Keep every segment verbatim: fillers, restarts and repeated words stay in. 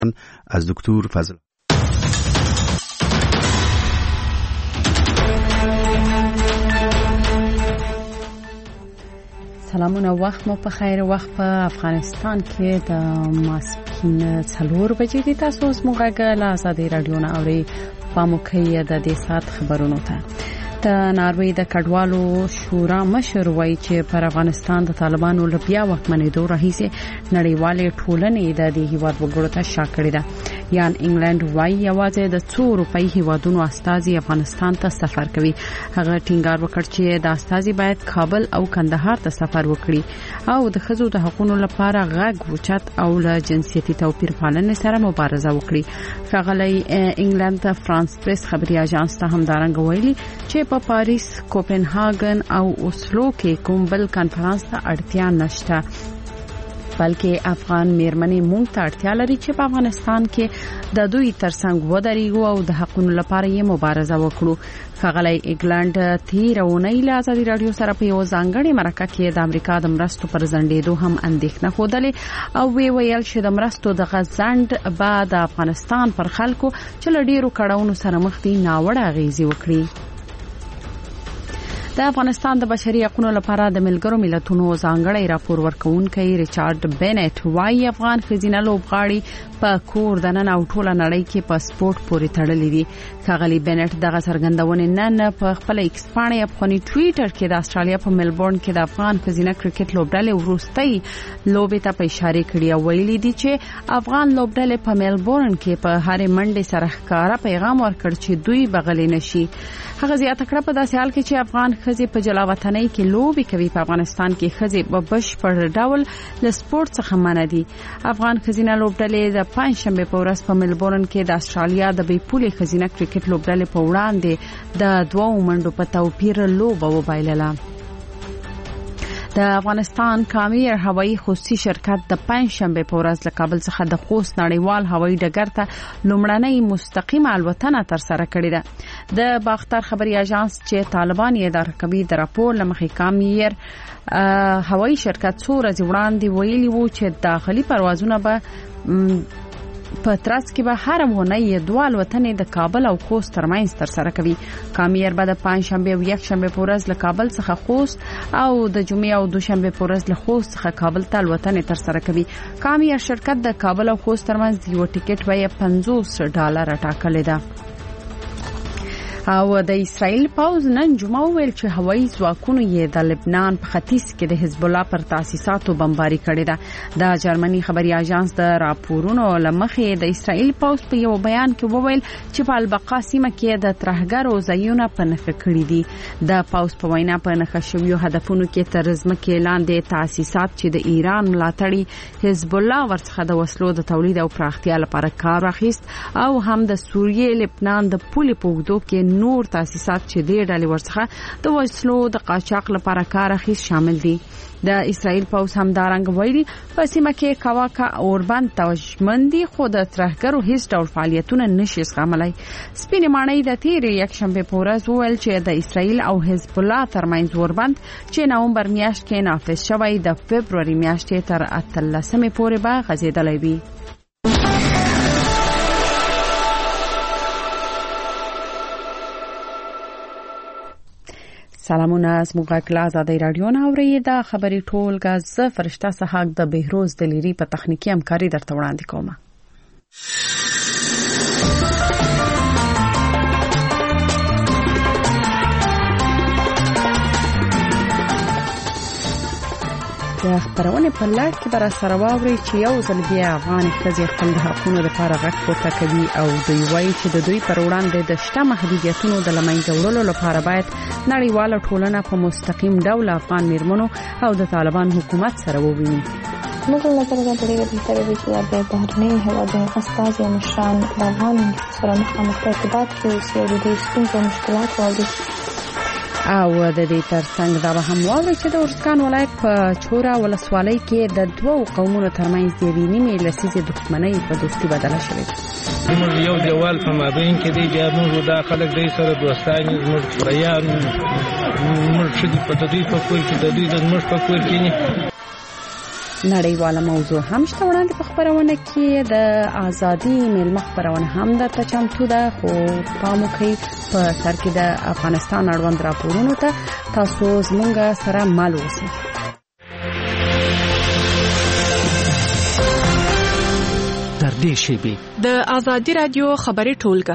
از دکتر فضل. سلامونه، وخت مو په خیر. وخت په افغانستان کې د ماسپښین څلور بجې دي. تاسو اوس موږ له آزادۍ رادیو نه اورئ. پام وکړئ د دې ساعت خبرونو ته. د ناروې د کډوالو شورا مشر وایي چې پر افغانستان د طالبانو له بیا واکمنېدو راهیسې نړیوالې ټولنې د دې هیواد وګړو ته شا کړې ده. یان انګلند وایي یوازې د څو اروپایي هیوادونو استازي افغانستان ته سفر کوي. هغه ټینګار وکړ چې د استازي باید کابل او کندهار ته سفر وکړي او د ښځو د حقوقو لپاره غږ اوچت او له جنسيتي توپیر پالنې سره مبارزه وکړي. ښاغلی انګلند ته فرانس پریس خبري اژانس ته همدارنګه ویلي چې په پاریس، کوپنهاګن او اوسلو کې کوم بل کانفرنس ته اړتیا نشته، بلکې افغان میرمنې مونږ ته اړتیا لري چې په افغانستان کې د دوی ترڅنګ ودرېږو او د حقونو لپاره یې مبارزه وکړو. ښاغلی انګلند تیر اونۍ له آزادۍ رادیو سره په یو ځانګړي مرکه کې د امریکا د مرستو پر ځنډېدو هم اندېښنه ښودلې او وی ویل چې د مرستو د غځنډ به د افغانستان پر خلکو چې له ډېرو کړاوونو سره مخ دي ناوړه اغېزې وکړي. د افغانستان د بشري حقوقو لپاره د ملګرو ملتونو ځانګړی راپور ورکوونکی ریچارډ بینټ وايي افغان ښځینه لوبغاړي په کور دننه او ټوله نړۍ کې په سپورت پورې تړلې دي. ښاغلی بینټ دغه څرګندونې نن په خپل ایکس باندې افغاني ټویټر کې د استرالیا په ملبورن کې د افغان ښځینه کرکټ لوبډلې وروستۍ لوبې ته په اشاره کړې او ویلي دي چې افغان لوبډلې په ملبورن کې په هرې منډې سره ښکارا پیغام ورکړ چې دوی بغلې نشي. هغه زیاته کړه په داسې حال کې چې افغان ښځې په جلاوطنۍ کې لوبې کوي، په افغانستان کې ښځې په بشپړ ډول له سپورت څخه منع دي. افغان ښځینه لوبډلې د پنځشنبه په ورځ په ملبورن کې د استرالیا د بې پولې ښځینه کرکټ لوبډلې په وړاندې د دوو منډو په توپیر لوبه وبایلله. د افغانستان کامیر هوایی خصوصي شرکت د پنځشنبه په ورځ له کابل څخه د خوست نړیوال هوایی ډګر ته لومړنۍ مستقیمه الوتنه تر سره کړې ده. د باختر خبري اژانس چې طالبان یې اداره کوي د راپور لمخې کامیر هوایی شرکت څو ورځې وړاندې ویلي وو چې داخلي پروازونه به په ترڅ کې به هر ونه دوه الوتنې د کابل او خوست ترمنځ تر سره کوي. کامیر به د پنځشنبه او یکشنبه په ورځ له کابل څخه خوست او د جمعې او دوشنبه په ورځ له خوست څخه کابل ته الوتنې تر سره کوي. کامیر شرکت د کابل او خوست ترمنځ یو ټیکټ بیه پنځوس ډالر ټاکلې ده. او د اسرائیل پوز نن جمعه ویل چې هوایي ځواکونو یې د لبنان په ختیځ کې د حزب الله پر تاسیساتو بمباري کړې ده. د جرمني خبري اژانس د راپورونو لمخې د اسرائیل پوز په یو بیان کې وویل چې په البقا سیمه کې د ترهګرو ځایونه په نښه کړي دي. د پوز په وینا په نښه شویو هدفونو کې تر ځمکې لاندې تاسیسات چې د ایران ملاتړي حزب الله ورڅخه د وسلو د تولید او پراختیا لپاره کار واخیست او هم د سوریې لبنان د پولې په اوږدو کې نور تاسیسات چې د ډلې ورڅخه د وسلو د قاچاق لپاره کار اخیست شامل دي. د اسرائیل پوز همدارنګ ویلي په سیمه کې کواکا اوربند توجمندي خو د ترهګرو هیڅ ډول فعالیتونه نشي زغملای. سپینې ماڼۍ د تیرې یکشنبه په ورځ وویل چې د اسرائیل او حزب الله ترمنځ اوربند چې نومبر میاشت کې نافذ شوی د فبرवरी میاشتې تر اتلسمې پورې به غځېدلی وي. سلامونه، زموږ له آزادۍ رادیو نه اورئ. دا خبري ټولګه زه فرشته سحاق د بهروز دلیری په تخنیکی همکاري درته وړاندې کوم. د خبرونه په لړ کې بر سره واوري چې یو ځل بیا افغان ښځې خپل حقوقو لپاره غږ پورته کوي او دوی وایي چې د دوی پر وړاندې د شته محدودیتونو د لمنځه وړلو لپاره باید نړیواله ټولنه په مستقیم ډول افغان میرمنو او د طالبان حکومت سره وویني. موږ له طرفه د دې بهتره وی چې د بهرني هیوادونو استازي مشران د افغان سره مخامخ ارتباط کوي او د دې ستونزو مشکلات واوري. او د دې ترڅنګ دا به هم واوري چې د ورسکان ولایت په چورا ولسوالۍ کې د دوو قومونو ترمنځ د یوې نیمې لسیزې دښمنۍ په دوستي بدله شوې. موږ یو دیوال په مابین کې دی، بیا موږ دا خلک دی سره دوستان موږ پریان موږ چې په دوی په کور کې د دوی د موږ په کور کې نړیواله موضوع هم شته وړاندې په خبرونه کې د ازادي ملمخ خبرونه هم درته چمتو ده خو پام وکړئ په سر کې د افغانستان اړوند راپورونو ته تاسو زموږ سره مل اوسئ. تر دې شیبې د ازادي رادیو خبري ټولګه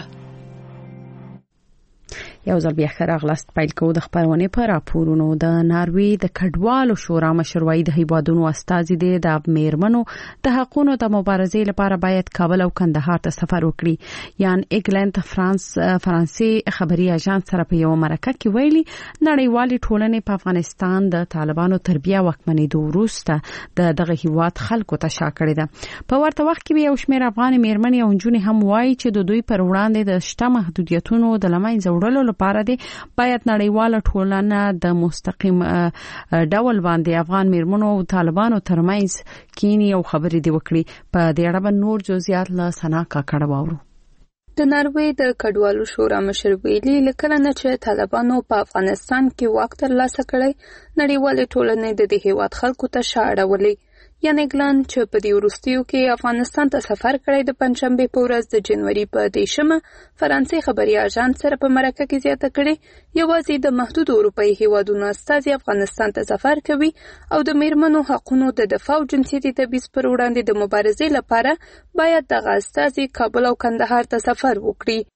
یو ځل بیا ښه راغلاست. پیل کوو د خبرونې په راپورونو. د ناروې د کډوالو شورا مشر وایي د هیوادونو استازي دي د میرمنو د حقوقو د مبارزې لپاره باید کابل او کندهار ته سفر وکړي. یان ایګلند فرانس فرانسې خبري اژانس سره په یو مرکه کې ویلي نړیوالې ټولنې په افغانستان د طالبانو تربیه وکمنېدو وروسته د دغه هیواد خلکو ته شا کړې ده. په ورته وخت کې یو شمېر افغان میرمنې او نجونې هم وایي چې د دوی پر وړاندې د شته محدودیتونو د لمنځه وړلو لپاره دی باید نړیواله ټولنه د مستقیم ډول باندې افغان میرمنو او طالبانو ترمنځ کینی او خبرې دی وکړي. په دې اړه نور جزئیات له سنا کاکړ واورو. د ناروې د کډوالو شورا مشر ویلي لکه نه چې طالبانو په افغانستان کې واک ترلاسه کړی نړیواله ټولنه د دې هیواد خلکو ته شاړه ولي. یان ایګلند چې په دې وروستیو کې افغانستان ته سفر کړی د پنځشنبه په ورځ د جنوري په دیشمه فرانسې خبري اژانس سره په مرکه کې زیاته کړي یوازې د محدود اروپאי هیوادونو استازي افغانستان ته سفر کوي او د میرمنو حقوقو د دفاع او جنسیتي تبعیض پر وړاندې د مبارزې لپاره باید دغه استازي کابل او کندهار ته سفر وکړي.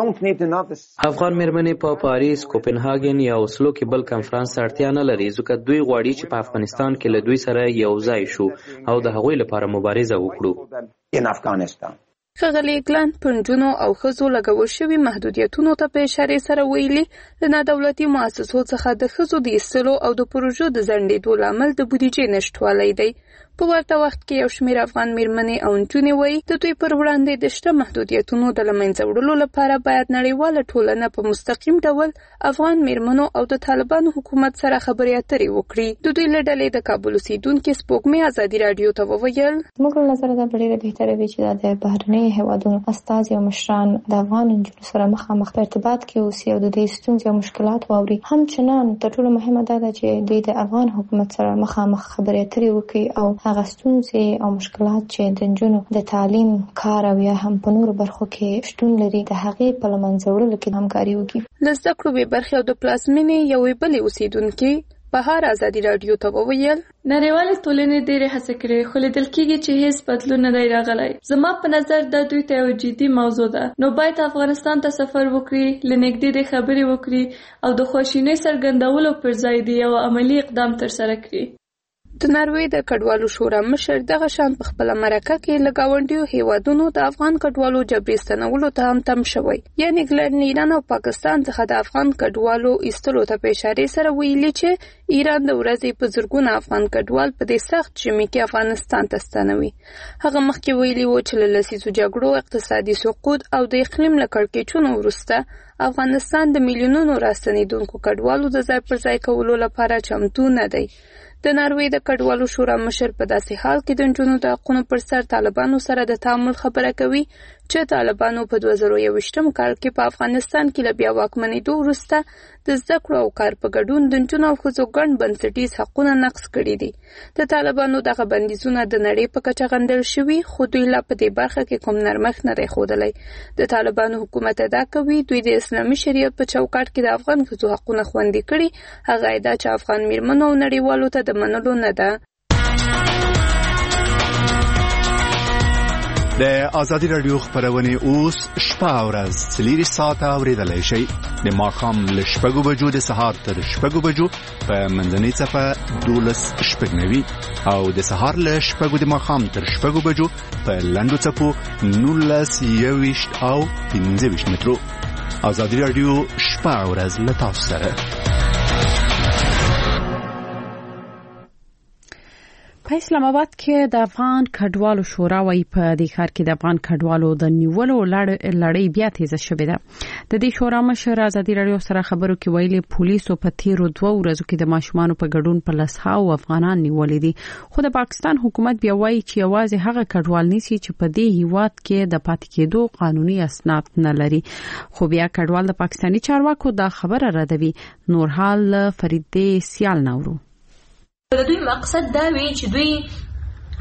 افغان میرمنې په پاریس، کوپنهاګن یا اوسلو کې بل کنفرانس اړتیا نه لري ځکه دوی غواړي چې په افغانستان کې له دوی سره یو ځای شو او د هغوی لپاره مبارزه وکړو. ښاغلي ایګلند پر نجونو او ښځو لګول شوي محدودیتونو ته په اشارې سره ویلي له نادولتي مؤسسو څخه د ښځو د ایستلو او د پروژو د ځنډېدو لامل د بودیجې نشتوالی دی. په ورته وخت کې یو شمېر افغان میرمنې او نجونې وایي د دوی پر وړاندې د شته محدودیتونو د له منځه وړلو لپاره باید نړیواله ټولنه په مستقیم ډول افغان میرمنو او د طالبانو حکومت سره خبرې اترې وکړي. د دوی له ډلې د کابل اوسېدونکي سپوږمۍ ازادي راډیو ته وویل زموږ له نظره دا ډېره بهتره وي چې د بهرنیو هیوادونو استازي او مشران د افغان نجونو سره مخامخ په ارتباط کې اوسي او د دې ستونزې او مشکلات واوري. همچنان تر ټولو مهمه دا ده چې دوی د افغان حکومت سره مخامخ خبرې اترې وکړي او هغه ستونزې او مشکلات چې د نجونو د تعلیم، کار او یا هم په نورو برخو کې شتون لري د هغې په له منځه وړلو کې همکاري وکړي. له زده کړو بې برخې او د پلازمېنې یوې بلې اوسېدونکي بهار ازادي راډیو ته وویل نړیوالې ټولنې ډېرې هڅې کړې خو لیدل کېږي چې هیڅ بدلون نه دی راغلی. زما په نظر دا دوی ته یو جدي موضوع ده نو باید افغانستان ته سفر وکړي، له نږدې د خبرې وکړي او د خواشینۍ څرګندولو پر ځای د یو عملي اقدام ترسره کړي. د ناروې د کډوالو شورا مشر دغه شان په خپله مرکه کې له ګاونډیو هیوادونو د افغان کډوالو جبري ستنولو ته هم تم شوی. یعنې انګلند، ایران او پاکستان څخه د افغان کډوالو ایستلو ته په اشارې سره ویلي چې ایران د ورځې په زرګونه افغان کډوال په دې سخت ژمي کې افغانستان ته ستنوي. هغه مخکې ویلي و چې له لسیزو جګړو، اقتصادي سقوط او د اقلیم له کړکېچونو وروسته افغانستان د میلیونونو راستنېدونکو کډوالو د ځای پر ځای کولو لپاره چمتو نه دی. د ناروې د کډوالو شورا مشر په داسې حال کې د نجونو د حقونو پر سر طالبانو سره د تعامل خبره کوي چې طالبانو په دوه زره یوویشتم کال کې په افغانستان کې له بیا واکمنېدو وروسته د زده کړو او کار په ګډون د نجونو او ښځو ګڼ بنسټیز حقونه نقض کړي دي. د طالبانو دغه بندیزونه د نړۍ په کچه غندل شوي خو دوی لا په دې برخه کې کوم نرمښت نه دی ښودلی. د طالبانو حکومت ادعا کوي دوی د اسلامي شریعت په چوکاټ کې د افغان ښځو حقونه خوندي کړي. هغه ادعا چې افغان میرمنو او نړیوالو ته د منلو نه ده. د ازادي راډیو خبرونه اوس شپه او ورځ څلور ساعته اوریدلای شئ. د ماښام له شپږو بجو د سهار تر شپږو بجو په منځنۍ صفه دولس شپږنوي او د سهار له شپږو د ماښام تر شپږو بجو په لنډو څپو نولس یوویشت او پنځه ویشت مترو. ازادي راډیو شپه او ورځ له تاسو سره. په اسلام آباد کې د افغان کډوالو شورا وايي په دې ښار کې د افغان کډوالو د نیولو لړۍ بیا تیزه شوې ده. د دې شورا مشر ازادي راډیو سره خبرو کې ویلي پولیسو په تیرو دوه ورځو کې د ماشومان په ګډون په لسهاو افغانان نیولې دي. خو د پاکستان حکومت بیا وايي چې یوازې هغه کډوال نیسي چې په دې هیواد کې د پاتې کېدو قانوني اسناد نه لري. خو بیا کډوال د پاکستاني چارواکو دا خبره ردوي. نورحال فریدې سیال نورو د دوی مقصد دا وی چې دوی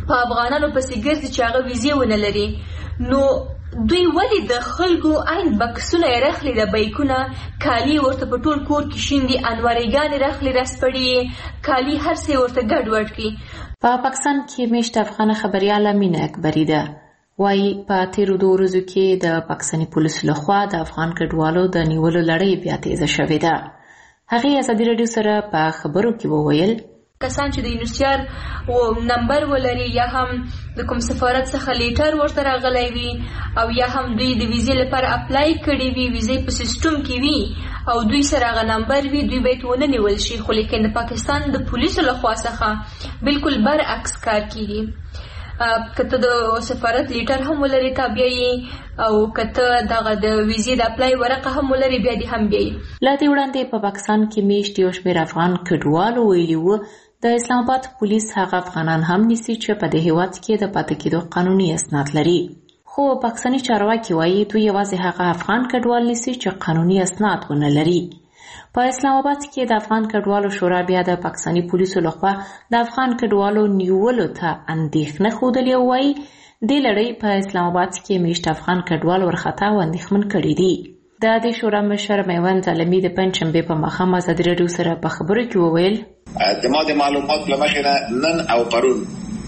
په افغانانو پسې ګرځي چې هغه ویزې ونه لري، نو دوی ولې د خلکو عین بکسونه یې رخلي د بیکونه، کالي ورته په ټول کور کې شیندي، انوارېګانې رخلي رسپړي کالي هر څه ورته ګډوډ کړي. په پاکستان کې میشت افغان خبرياله مینه اکبری ده، وایي په تیرو دوه ورځو کې د پاکستاني پولیسو لخوا د افغان کډوالو د نیولو لړۍ بیا تیزه شوې ده. هغې ازادي راډیو سره په خبرو کې وویل کسان چې د یونیسیار و نمبر ولري یا هم د کوم سفارت څخه لیټر ورته راغلی وي او یا هم دوی د ویزې لپاره اپلای کړي وي، ویزې په سیستم کې وي او دوی سره هغه نمبر وي، دوی باید ونه نیول شي. خو لیکن د پاکستان د پولیسو لخوا څخه بالکل برعکس کار کیږي. کته د سفارت لیټر هم ولري تابعي او کته دغه د ویزې د اپلای ورقه هم ولري بیا دې هم بیاي. لا دې وړاندې په پاکستان کې میشت یو شمېر افغان کډوالو ویلي وو د اسلام آباد پولیس هغه افغانان هم نیسي چې په دې هیواد کې د پاتې کېدو قانوني اسناد لري. خو پاکستاني چارواکي وایي دوی یوازې هغه افغان کډوال نیسي چې قانوني اسناد ونه لري. په اسلام آباد کې د افغان کډوالو شورا بیا د پاکستاني پولیسو لخوا د افغان کډوالو نیولو ته اندېښنه ښودلې او وایي دې لړۍ په اسلام آباد کې میشت افغان کډوال ورخطا او اندېښمن کړي دي. د دې شورا مشر میوند عالمي د پنجشنبې په ماښام ازادي راډیو سره په خبرو کې وویل د ما د معلومات له مخې نن او پرون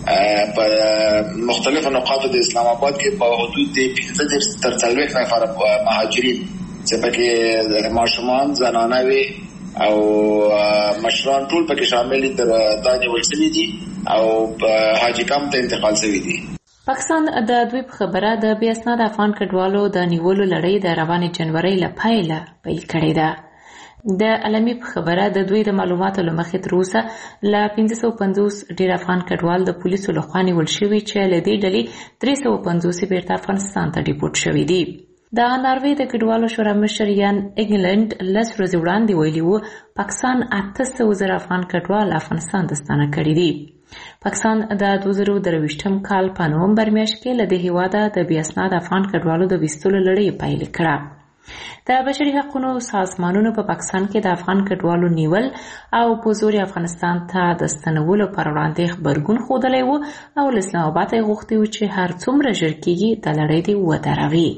په مختلفو نقاطو د اسلام آباد کې په حدود د پنځه تر څلوېښت نفر مهاجرین چې پکې ماشومان، زنانه وي او مشران ټول پکې شامل دي تر دا نیول شوي دي او حاجي کمپ ته انتقال شوي دي. پاکستان د دوی په خبره د بې اسناده افغان کډوالو د نیولو لړۍ د روانې جنورۍ له پیله پیل کړې ده. د علمي په خبره د دوی د معلوماتو له مخې تر اوسه له پنځه سوه پنځوس ډېر افغان کډوال د پولیسو لخوا نیول شوي چې له دې ډلې درې سوه پنځوس بیرته افغانستان ته ډیپورټ شوي دي. د ناروې د کډوالو شورا مشر یان انګلند لس ورځې وړاندې ویلي وو پاکستان اته سوه زره افغان کډوال افغانستان ته ستانه کړي دي. پاکستان د دوه زره درویشتم کال په نومبر میاشت کې له دې هیواده د بې اسناده افغان کډوالو د ویستلو لړۍ پیل کړه. د بشري حقوقو سازمانونو په پاکستان کې د افغان کډوالو نیول او په زور افغانستان ته د ستنولو پر وړاندې خبرګون ښودلی و او له اسلام آباد یې غوښتي و چې هر څومره ژر کېږي د لړۍ دې ودروي.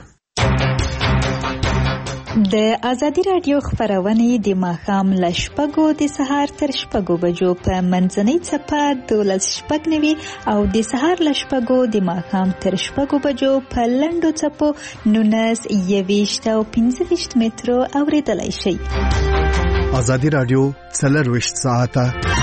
د ازادي راډیو خبرونه د ماښام له شپږو د سهار تر شپږو بجو په منځنۍ څپه دولس شپږ نوي او د سهار له شپږو د ماښام تر شپږو بجو په لنډو څپو نولس یویشت او پنځه ویشت مترو اورېدلی شئ. ازادي راډیو څلرویشت ساعته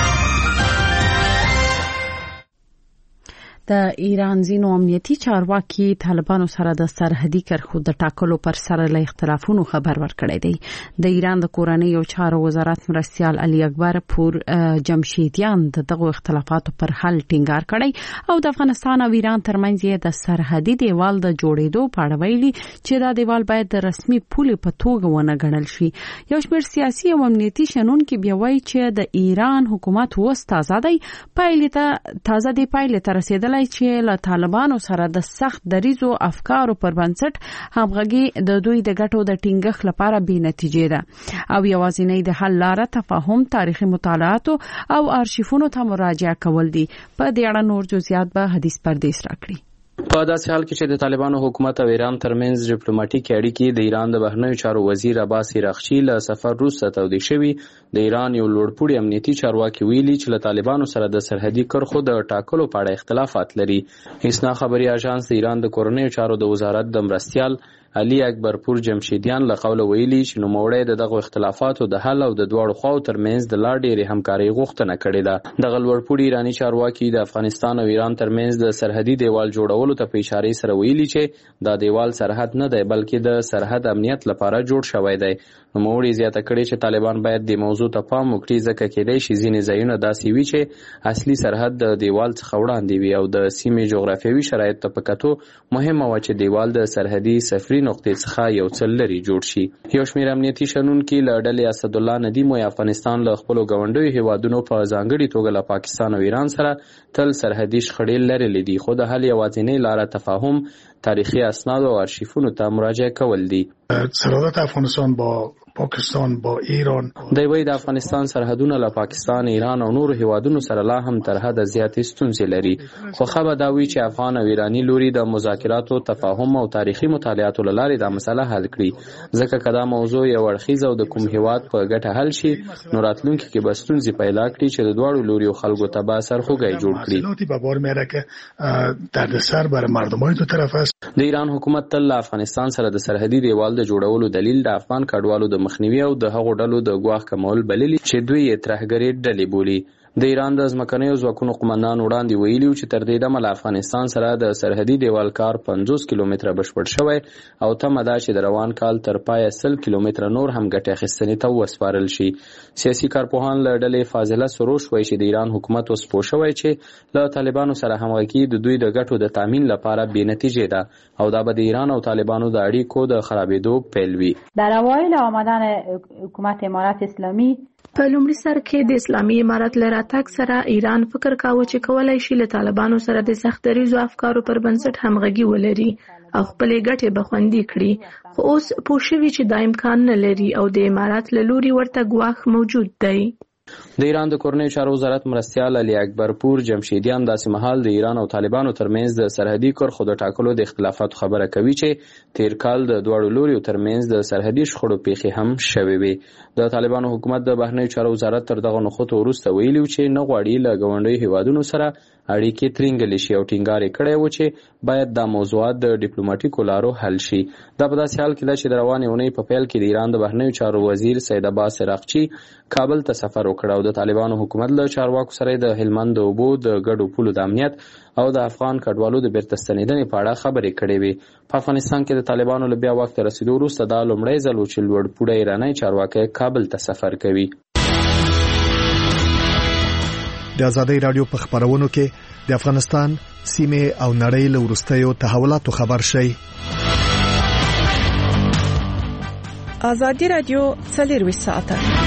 د ایران ځینو امنیتي چارواکي طالبانو سره د سرحدي کرښو د ټاکلو پر سر له اختلافونو خبر ورکړی دی. د ایران د کورنۍ او چارو وزارت مرستیال علي اکبر پور جمشیدیان د دغو اختلافاتو پر حل ټینګار کړی او د افغانستان او ایران ترمنځ یې د سرحدي دیوال د جوړېدو په اړه ویلي چې دا دیوال باید د رسمي پولې په توګه ونه ګڼل شي. یو شمېر سیاسي او امنیتي شنونکي بیا وایي چې د ایران حکومت اوس تازه دی پایلې ته تازه دی پایلې ته رسېدلی چې له طالبانو سره د سخت دریزو افکارو پر بنسټ همغږي د دوی د ګټو د ټینګښت لپاره بې نتیجې ده او یوازینۍ د حل لاره تفاهم، تاریخي مطالعاتو او آرشیفونو ته مراجعه کول دي. په دې اړه نور جزئیات به حدیث پردیس راکړي. په داسې حال کې چې د طالبانو حکومت او ایران ترمنځ ډیپلوماټیکې اړیکې د ایران د بهرنیو چارو وزیر عباس عراقچي له سفر وروسته تودې شوي، د ایران یو لوړپوړي امنیتي چارواکي ویلي چې له طالبانو سره د سرحدي کرښو د ټاکلو په اړه اختلافات لري. اسنا خبري اژانس د ایران د کورنیو چارو د وزارت د مرستیال علي اکبر پور جمشیدیان له قوله ویلي چې نوموړی د دغو اختلافاتو د حل او د دواړو خواو ترمنځ د لا ډېرې همکارۍ غوښتنه کړې ده. دغه لوړپوړي ایراني چارواکي د افغانستان او ایران ترمنځ د سرحدي دیوال جوړولو ته په اشارې سره ویلي چې دا دیوال سرحد نه دی بلکې د سرحد امنیت لپاره جوړ شوی دی. نوموړي زیاته کړې چې طالبان باید د موضوع ته پام وکړي ځکه کېدای شي ځینې ځایونه داسې وي چې اصلي سرحد د دیوال څخه وړاندې وي او د سیمې جغرافیوي شرایطو ته په کتو مهمه وه چې دیوال د سرحدي صفري نقطې څخه یو څه لرې جوړ شي. یو شمېر امنیتي شنونکي له ډلې اسدالله ندیم وایي افغانستان له خپلو ګاونډیو هیوادونو په ځانګړې توګه له پاکستان او ایران سره تل سرحدي شخړې لرلې دي، خو د حل یوازینۍ لاره تفاهم، تاریخی اسناد و آرشیفونو ته مراجعه کول دي. سرحدات افغانستان با پاکستان با ایران. دی وی د افغانستان سرحدونه له پاکستان، ایران او نورو هیوادونو سره لا هم تر حده زیاتې ستونزې لري. خو خبر دا وی چې افغان او ایرانی لوري د مذاکراتو، تفاهم او تاریخي مطالعاتو له لارې دا مسله حل کړي. ځکه که دا موضوع یو اړخیزه او د کوم هیواد په ګټه حل شي، نو راتلونکي کې به ستونزې پیدا کړي چې د دواړو لوري خلکو ته به سرخوږی جوړ کړي. به بار میاره که دردسر برای مردمای دو طرف است. د ایران حکومت تل له افغانستان سره د سرحدي دیوال د جوړولو دلیل د افغان کډوالو د مخنیوي او د هغو ډلو د ګواښ کمول بللي چې دوی یې ترهګرې ډلې بولي. د ایران د ځمکنیو ځواکونو قومندان وړاندې ویلي و چې تر دې دمه له افغانستان سره د سرحدي دیوال کار پنځوس کیلومتره بشپړ شوی او تمه ده چې د روان کال تر پایه سل کیلومتره نور هم ګټې اخیستنې ته وسپارل شي. سیاسي کارپوهان له ډلې فاضله سروش وایي چې د ایران حکومت اوس پوه شوی چې له طالبانو سره همغږي د دوی د ګټو د تامین لپاره بې نتیجې ده او دا به د ایران او طالبانو د اړیکو د خرابېدو پیل وي. در اوایل آمدن حکومت امارت اسلامي په لومړي سر کې د اسلامي امارت له راتګ سره ایران فکر کاوه چې کولای شي له طالبانو سره د سخت دریزو افکارو پر بنسټ همغږي ولري او خپلې ګټې به خوندي کړي. خو اوس پوه شوي چې دا امکان نه لري او د امارت له لوري ورته ګواښ موجود دی. د ایران د کورنیو چارو وزارت مرستیال علي اکبرپور جمشیدیان داسې مهال د ایران او طالبانو ترمنځ د سرحدي کرښو د ټاکلو د اختلافاتو خبره کوي چې تیر کال د دواړو لوریو ترمنځ د سرحدي شخړو پیښې هم شوې وې. د طالبانو حکومت د بهرنیو چارو وزارت تر دغه نښتو وروسته ویلي چې نه غواړي له ګاونډیو هیوادونو سره اړیکې ترینګلې شي او ټینګار یې کړی و چې باید دا موضوعات د ډیپلوماټیکو لارو حل شي. دا په داسې حال کې ده چې د روانې اونۍ په پیل کې د ایران د بهرنیو چارو وزیر سید عباس عراقچي کابل ته سفر وکړ او د طالبانو حکومت له چارواکو سره د هلمند د اوبو د ګډو پولو د امنیت او د افغان کډوالو د بیرته ستنېدنې په اړه خبرې کړې وې. په افغانستان کې د طالبانو له بیا واک ته رسېدو وروسته دا لومړی ځل و چې لوړپوړی ایرانی چارواکی کابل ته سفر کوي. د ازادۍ راډیو په خبرونو کې د افغانستان سیمه او نړۍ له وروستیو تحولاتو خبر شي. ازادي راډیو څلور ساعته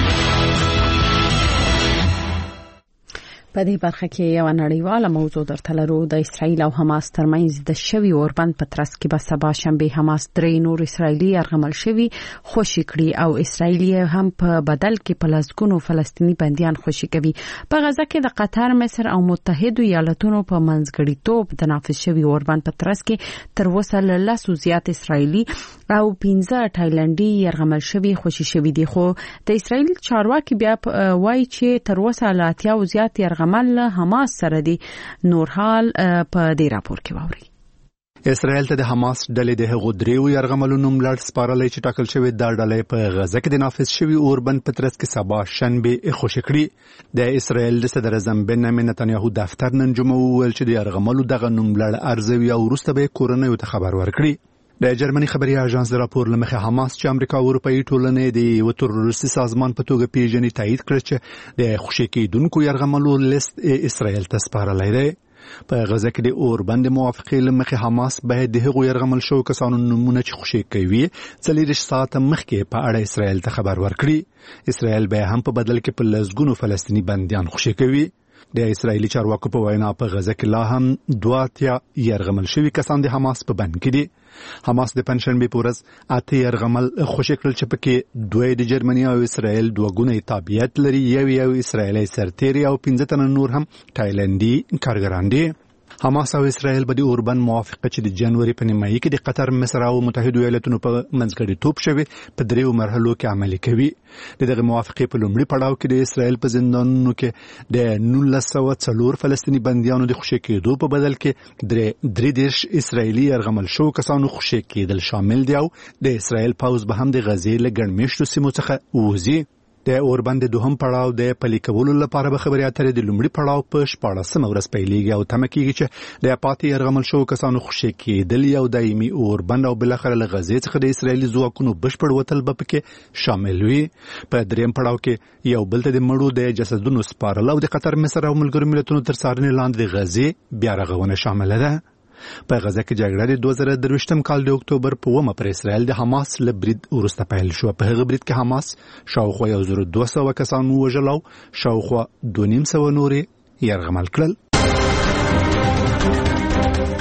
په دې برخه کې یو نړیواله موضوع درته لرو. د اسرایل او حماس ترمنځ د شوی اوربند په ترڅ کې به سبا شنبه حماس درې نور اسرایلی ارغمل شوی خوشی کړي او اسرایلی هم په بدل کې په لسګونو فلسطینی بنديان خوشی کوي. په غزه کې د قطر، مصر او متحده ایالاتونو په منځګړیتوب د نافذ شوی اوربند په ترڅ کې تر اوسه له لسو زیات اسرایلی او پنځه تایلندي ارغمل شوی خوشی شوی دي. خو د اسرایل چارواکي بیا وایي چې تر اوسه لا اتیا او زیات عمل حماس سره دی. نور حال په دې راپور کې واوري. اسرائیل ته د حماس ډلې د هغو دریو یرغملونو ملړ سپارلې چې ټاکل شوی دا ډلې په غزه کې د نافذ شوی اوربند په ترڅ کې سبا شنبه خوشی کړي. د اسرائیل د صدر اعظم بنیامین نتنیاهو دفتر نن جمعه وویل چې د یرغملو دغه نوم لړ ارزوي او وروسته به کورنیو ته خبر ورکړي. د جرمني خبري اژانس د راپور لمخه حماس چې امریکا او اروپאי ټولنې د وترورستي سازمان په توګه پیژني تایید کړ چې د خوشی کېدونکو یرغملو لیست اسرائیل ته سپارلی دی. په غزه کې د اوربند موافقې لمخه حماس به د هغو یرغمل شو کسانو نمونه چې خوشی کوي څلور ساعت مخکې په اړه اسرائیل ته خبر ورکړي. اسرائیل به هم په بدل کې په لسګونو فلسطینی بنديان خوشی کوي. د اسرایلی چارواکو په وینا په غزه کې لا هم دوه اتیا یرغمل شوی کسان د حماس په بند کې دي. حماس د پنځشنبه په ورځ اته یرغمل خوشی کړل چې پکې دوه د جرمني او اسرائیل دوه ګونې تابعیت لري. یو یو اسرایلی سرتیری او پنځه تنه نور هم تایلندي کارګران دي. حماس او اسرائیل به د اوربند موافقه چې د جنوري په نیمایي کې د قطر، مصر او متحده ایالاتونو په منځګړیتوب شوی په دریو مرحلو کې عملي کوي. دغه موافقه په لومړي پړاو کې د اسرائیل په زندانونو کې د نولس سوه څلور فلسطینی بنديانو د خوشی کېدو په بدل کې درې درې دیرش اسرائیلی یرغمل شو کسانو خوشی کېدل شامل دي او د اسرائیل پوځ به هم د غزې له ګڼ میشتو سیمو څخه ووځي. د اوربند دوهم پړاو د پلي کولو لپاره به خبرې اترې د لومړي پړاو په شپاړسمه ورځ پیلېږي او تمه کېږي چې د پاتې یرغمل شو کسانو خوشی کېدل یو دایمي اوربند او بلاخره له غزې څخه د اسرایلي ځواکونو بشپړ وتل به پکې شامل وي. په دریم پړاو کې یو بل ته د مړو د جسدونو سپارل او د قطر، مصر او ملګرو ملتونو تر څارنې لاندې د غزې بیا رغونه شامل ده. په غزه کې جګړه د دوه زره درویشتم کال د اکتوبر په اوومه پر اسرائیل د حماس له برید وروسته پیل شو. په هغه برید کې حماس شاوخوا یو زر دوه سوه کسان ووژل او شاوخوا دوه نیم سوه نورې یرغمل کړل.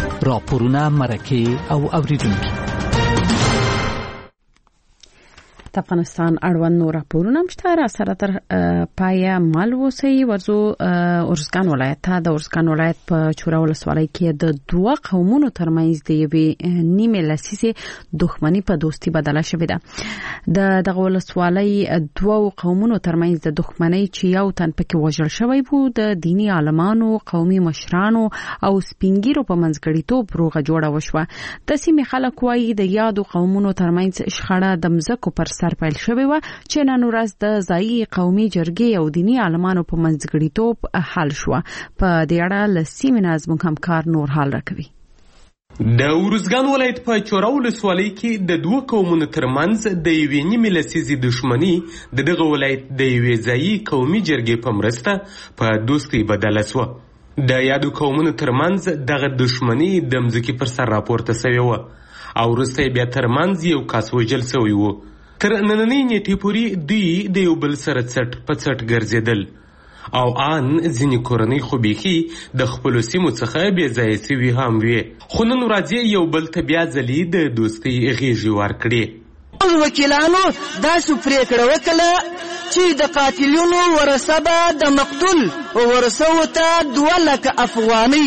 راپورونه، مرکې او اوریدونکي. د افغانستان اړوند نور راپورونه مشته را سره تر پای مال وسی ورزو ارزګان ولایت ته د ارزګان ولایت په چوره ولسوالۍ کې د دوه قومونو ترمنځ د یوې نیمه لسیزې دښمنی په دوستي بدله شوې ده د دغه ولسوالۍ دوه قومونو ترمنځ د دښمنۍ چې یو تن پکې وژل شوی وو د دینی عالمانو قومي مشرانو او سپینګیرو په منځګړیتوب روغه جوړه وشوه د سیمې خلک وایي د یادو قومونو ترمنځ شخړه د مزکو پر سر پیل شوې و چې نن ورځ د ځایي قومي جرګې او دینی عالمانو په منځګړیتوب حل شو په دې اړه له سیمې نه زموږ همکار نور حال راکوي د ارزګان ولایت په چوره ولسوالۍ کې د دوه قومونو ترمنځ د یوې نیمې لسیزې دښمني د دغه ولایت د یوې ځایي قومي جرګې په مرسته په دوستي بدله شوه د یادو قومونو ترمنځ دغه دښمني د مځکې پر سر راپورته شوې وه او وروسته بیا ترمنځ یو کس وژل شوی و تر نننۍ نیټې پورې دوی د یو بل سره څټ په څټ ګرځېدل او ان ځینې کورنۍ خو بیخي د خپلو سیمو څخه بې ځایه سوي هم وې خو نن ورځ یو بل ته بیا ځلې د دوستۍ غېږې ورکړې وکیلانو داسې پرېکړه وکړه چې د قاتلینو ورثه به د مقتول ورثو ته دوه لکه افغانۍ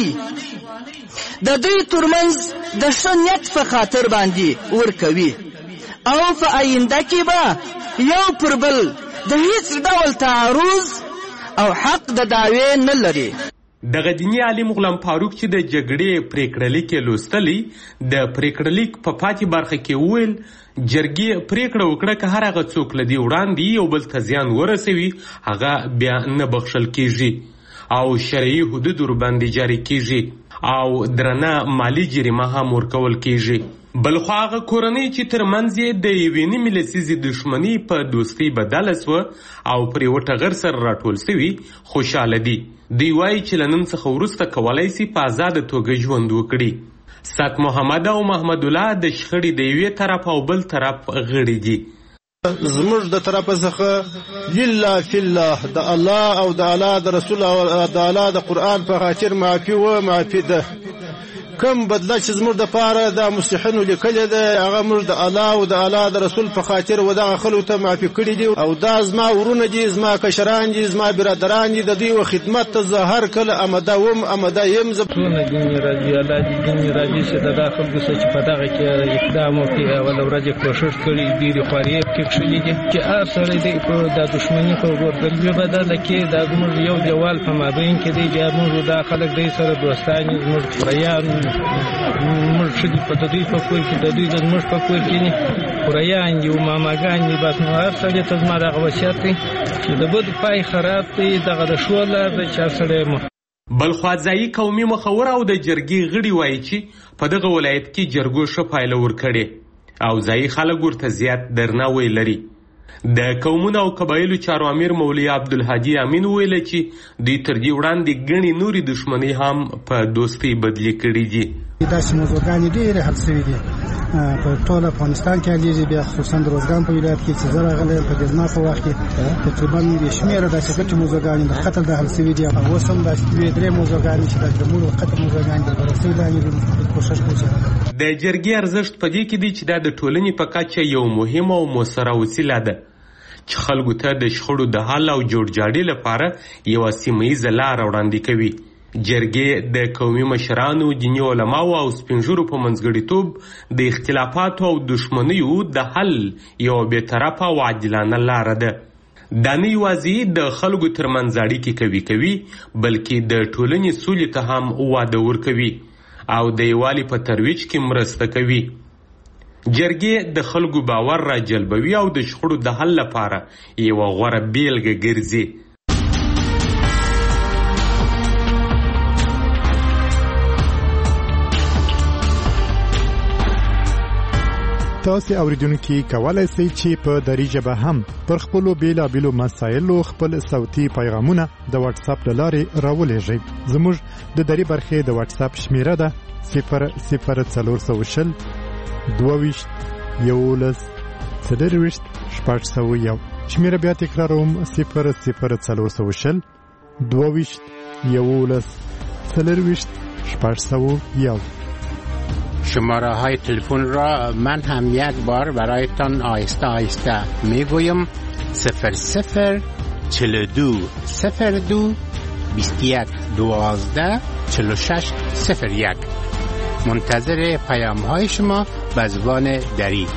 د دوی ترمنځ د ښه نیت په خاطر باندې ورکوي او په آینده کې به یو پر بل د هیڅ ډول تعرض او حق د دعوې نه لري دغه دیني عالم غلام فاروق چې د جګړې پریکړه لیک لوستلی د پریکړه لیک په پاتې برخه کې وویل جرګې پریکړه وکړه که هر هغه څوک له دې وړاندې یو بل ته زیان ورسوي هغه بیا نه بخښل کیږي او شرعي حدود ورباندې جاري کیږي او درنه مالی جریمه هم ورکول کیږي بلخو هغه کورنۍ چې ترمنځ یې د یوې نیمې لسیزې دښمني په دوستۍ بدله سوه او پرې وټغر سره راټول سوي خوشحاله دي دوی وایي چې له نن څخه وروسته کولی سي په ازاده توګه ژوند وکړي سات محمد او محمد الله د شخړې د یوې طرف او بل طرف غړي دي زموږ د طرفه څخه لله فی الله د الله او د الله د رسول او د الله د قرآن په خاطر معافي و معافي ده کوم بدله چې زموږ د پاره د مصلحینو لیکلې ده هغه موږ د الله او د الله د رسول په خاطر و دغه خلکو ته معافي کړي دي او دا زما ورونه دي زما کشران دي زما برادران دي د دوی و خدمت ته زه هر کله امده وم امده یم زه ټول دین راځي الله دې دین راځي چې د داخل د سچ په دغه کې اقدام وکړي او د ورځې کوشش کړي دي د خوري کې کښلي دي چې هر سره دې په د دښمنۍ په ورګرځي بدل کې د موږ یو دیوال په مابین کې دي چې موږ د خلک دې سره دوستانه موږ پریان مرشدی په دوی په کور کې د دوی د مش په کور کې نه خوريان دي او ماماګان دي بس نو هر څه ته زما د وصیت چې د بد پای خراب دی دغه د شوله د چا سره بلخو ځایي قومي مخور او د جرګې غړي وایي چې په دغه ولایت کې جرګو ښه پایله ورکړې او ځایي خلک ورته زیات درناوی لري د قومونو او قبایلو چارو امیر مولوي عبدالهادي امین ویل چې دوی تر دې وړاندې ګڼې نورې دښمنۍ هم په دوستۍ بدلې کړې دي داسې موضوعګانې ډېرې حل شوي دي په ټول افغانستان کې حلېږي بیا خصوصا د روزګان په ولایت کې چې زه راغلی یم په دې زما په وخت کې تقریبا بې شمېره داسې غټې موضوعګانې د قتل د حل شوي دي او اوس هم داسې دوې درې موضوعګانې چې داسې د مور قتل موضوعګانې د بررسۍ لاندې دي کوښښ کوي د جرګې ارزښت په دې کې دی چې دا د ټولنې په کچه یو مهمه او مؤثره وسیله ده چې خلکو ته د شخړو د حل او جوړجاړي لپاره یوه سیمه ییزه لاره وړاندې کوي جرګې د قومي مشرانو دیني علماو او سپینږیرو په منځګړیتوب د اختلافاتو او دښمنیو د حل یوه بېطرفه او عادلانه لاره ده دا نه یوازې د خلکو ترمنځ اړیکې قوي کوي بلکې د ټولنې سولې ته هم واده ورکوي او د یووالي په ترویج کې مرسته کوي جرګې د خلکو باور را جلبوي او د شخړو د حل لپاره یوه غوره بیلګه ګرځي تاسو اوریدونکو کولای شئ چې په دری ژبه هم پر خپل بیلابېلو مسایلو خپل صوتي پیغامونه د واتس اپ لارې راولېږئ زموږ د دری برخې د واتس اپ شمیره ده صفر صفر څلور سوه شل دوه ویشت یولس څلور ویشت شپږ سوه یو شمیره بیا تکراروم صفر صفر څلور سوه شل دوه ویشت یولس څلور ویشت شپږ سوه یو شماره های تلفن را من هم یک بار برایتان آهسته آهسته میگویم: صفر صفر چهل و دو صفر دو بیست و یک دوازده چهل و شش صفر یک. منتظر پیام های شما به زبان دری.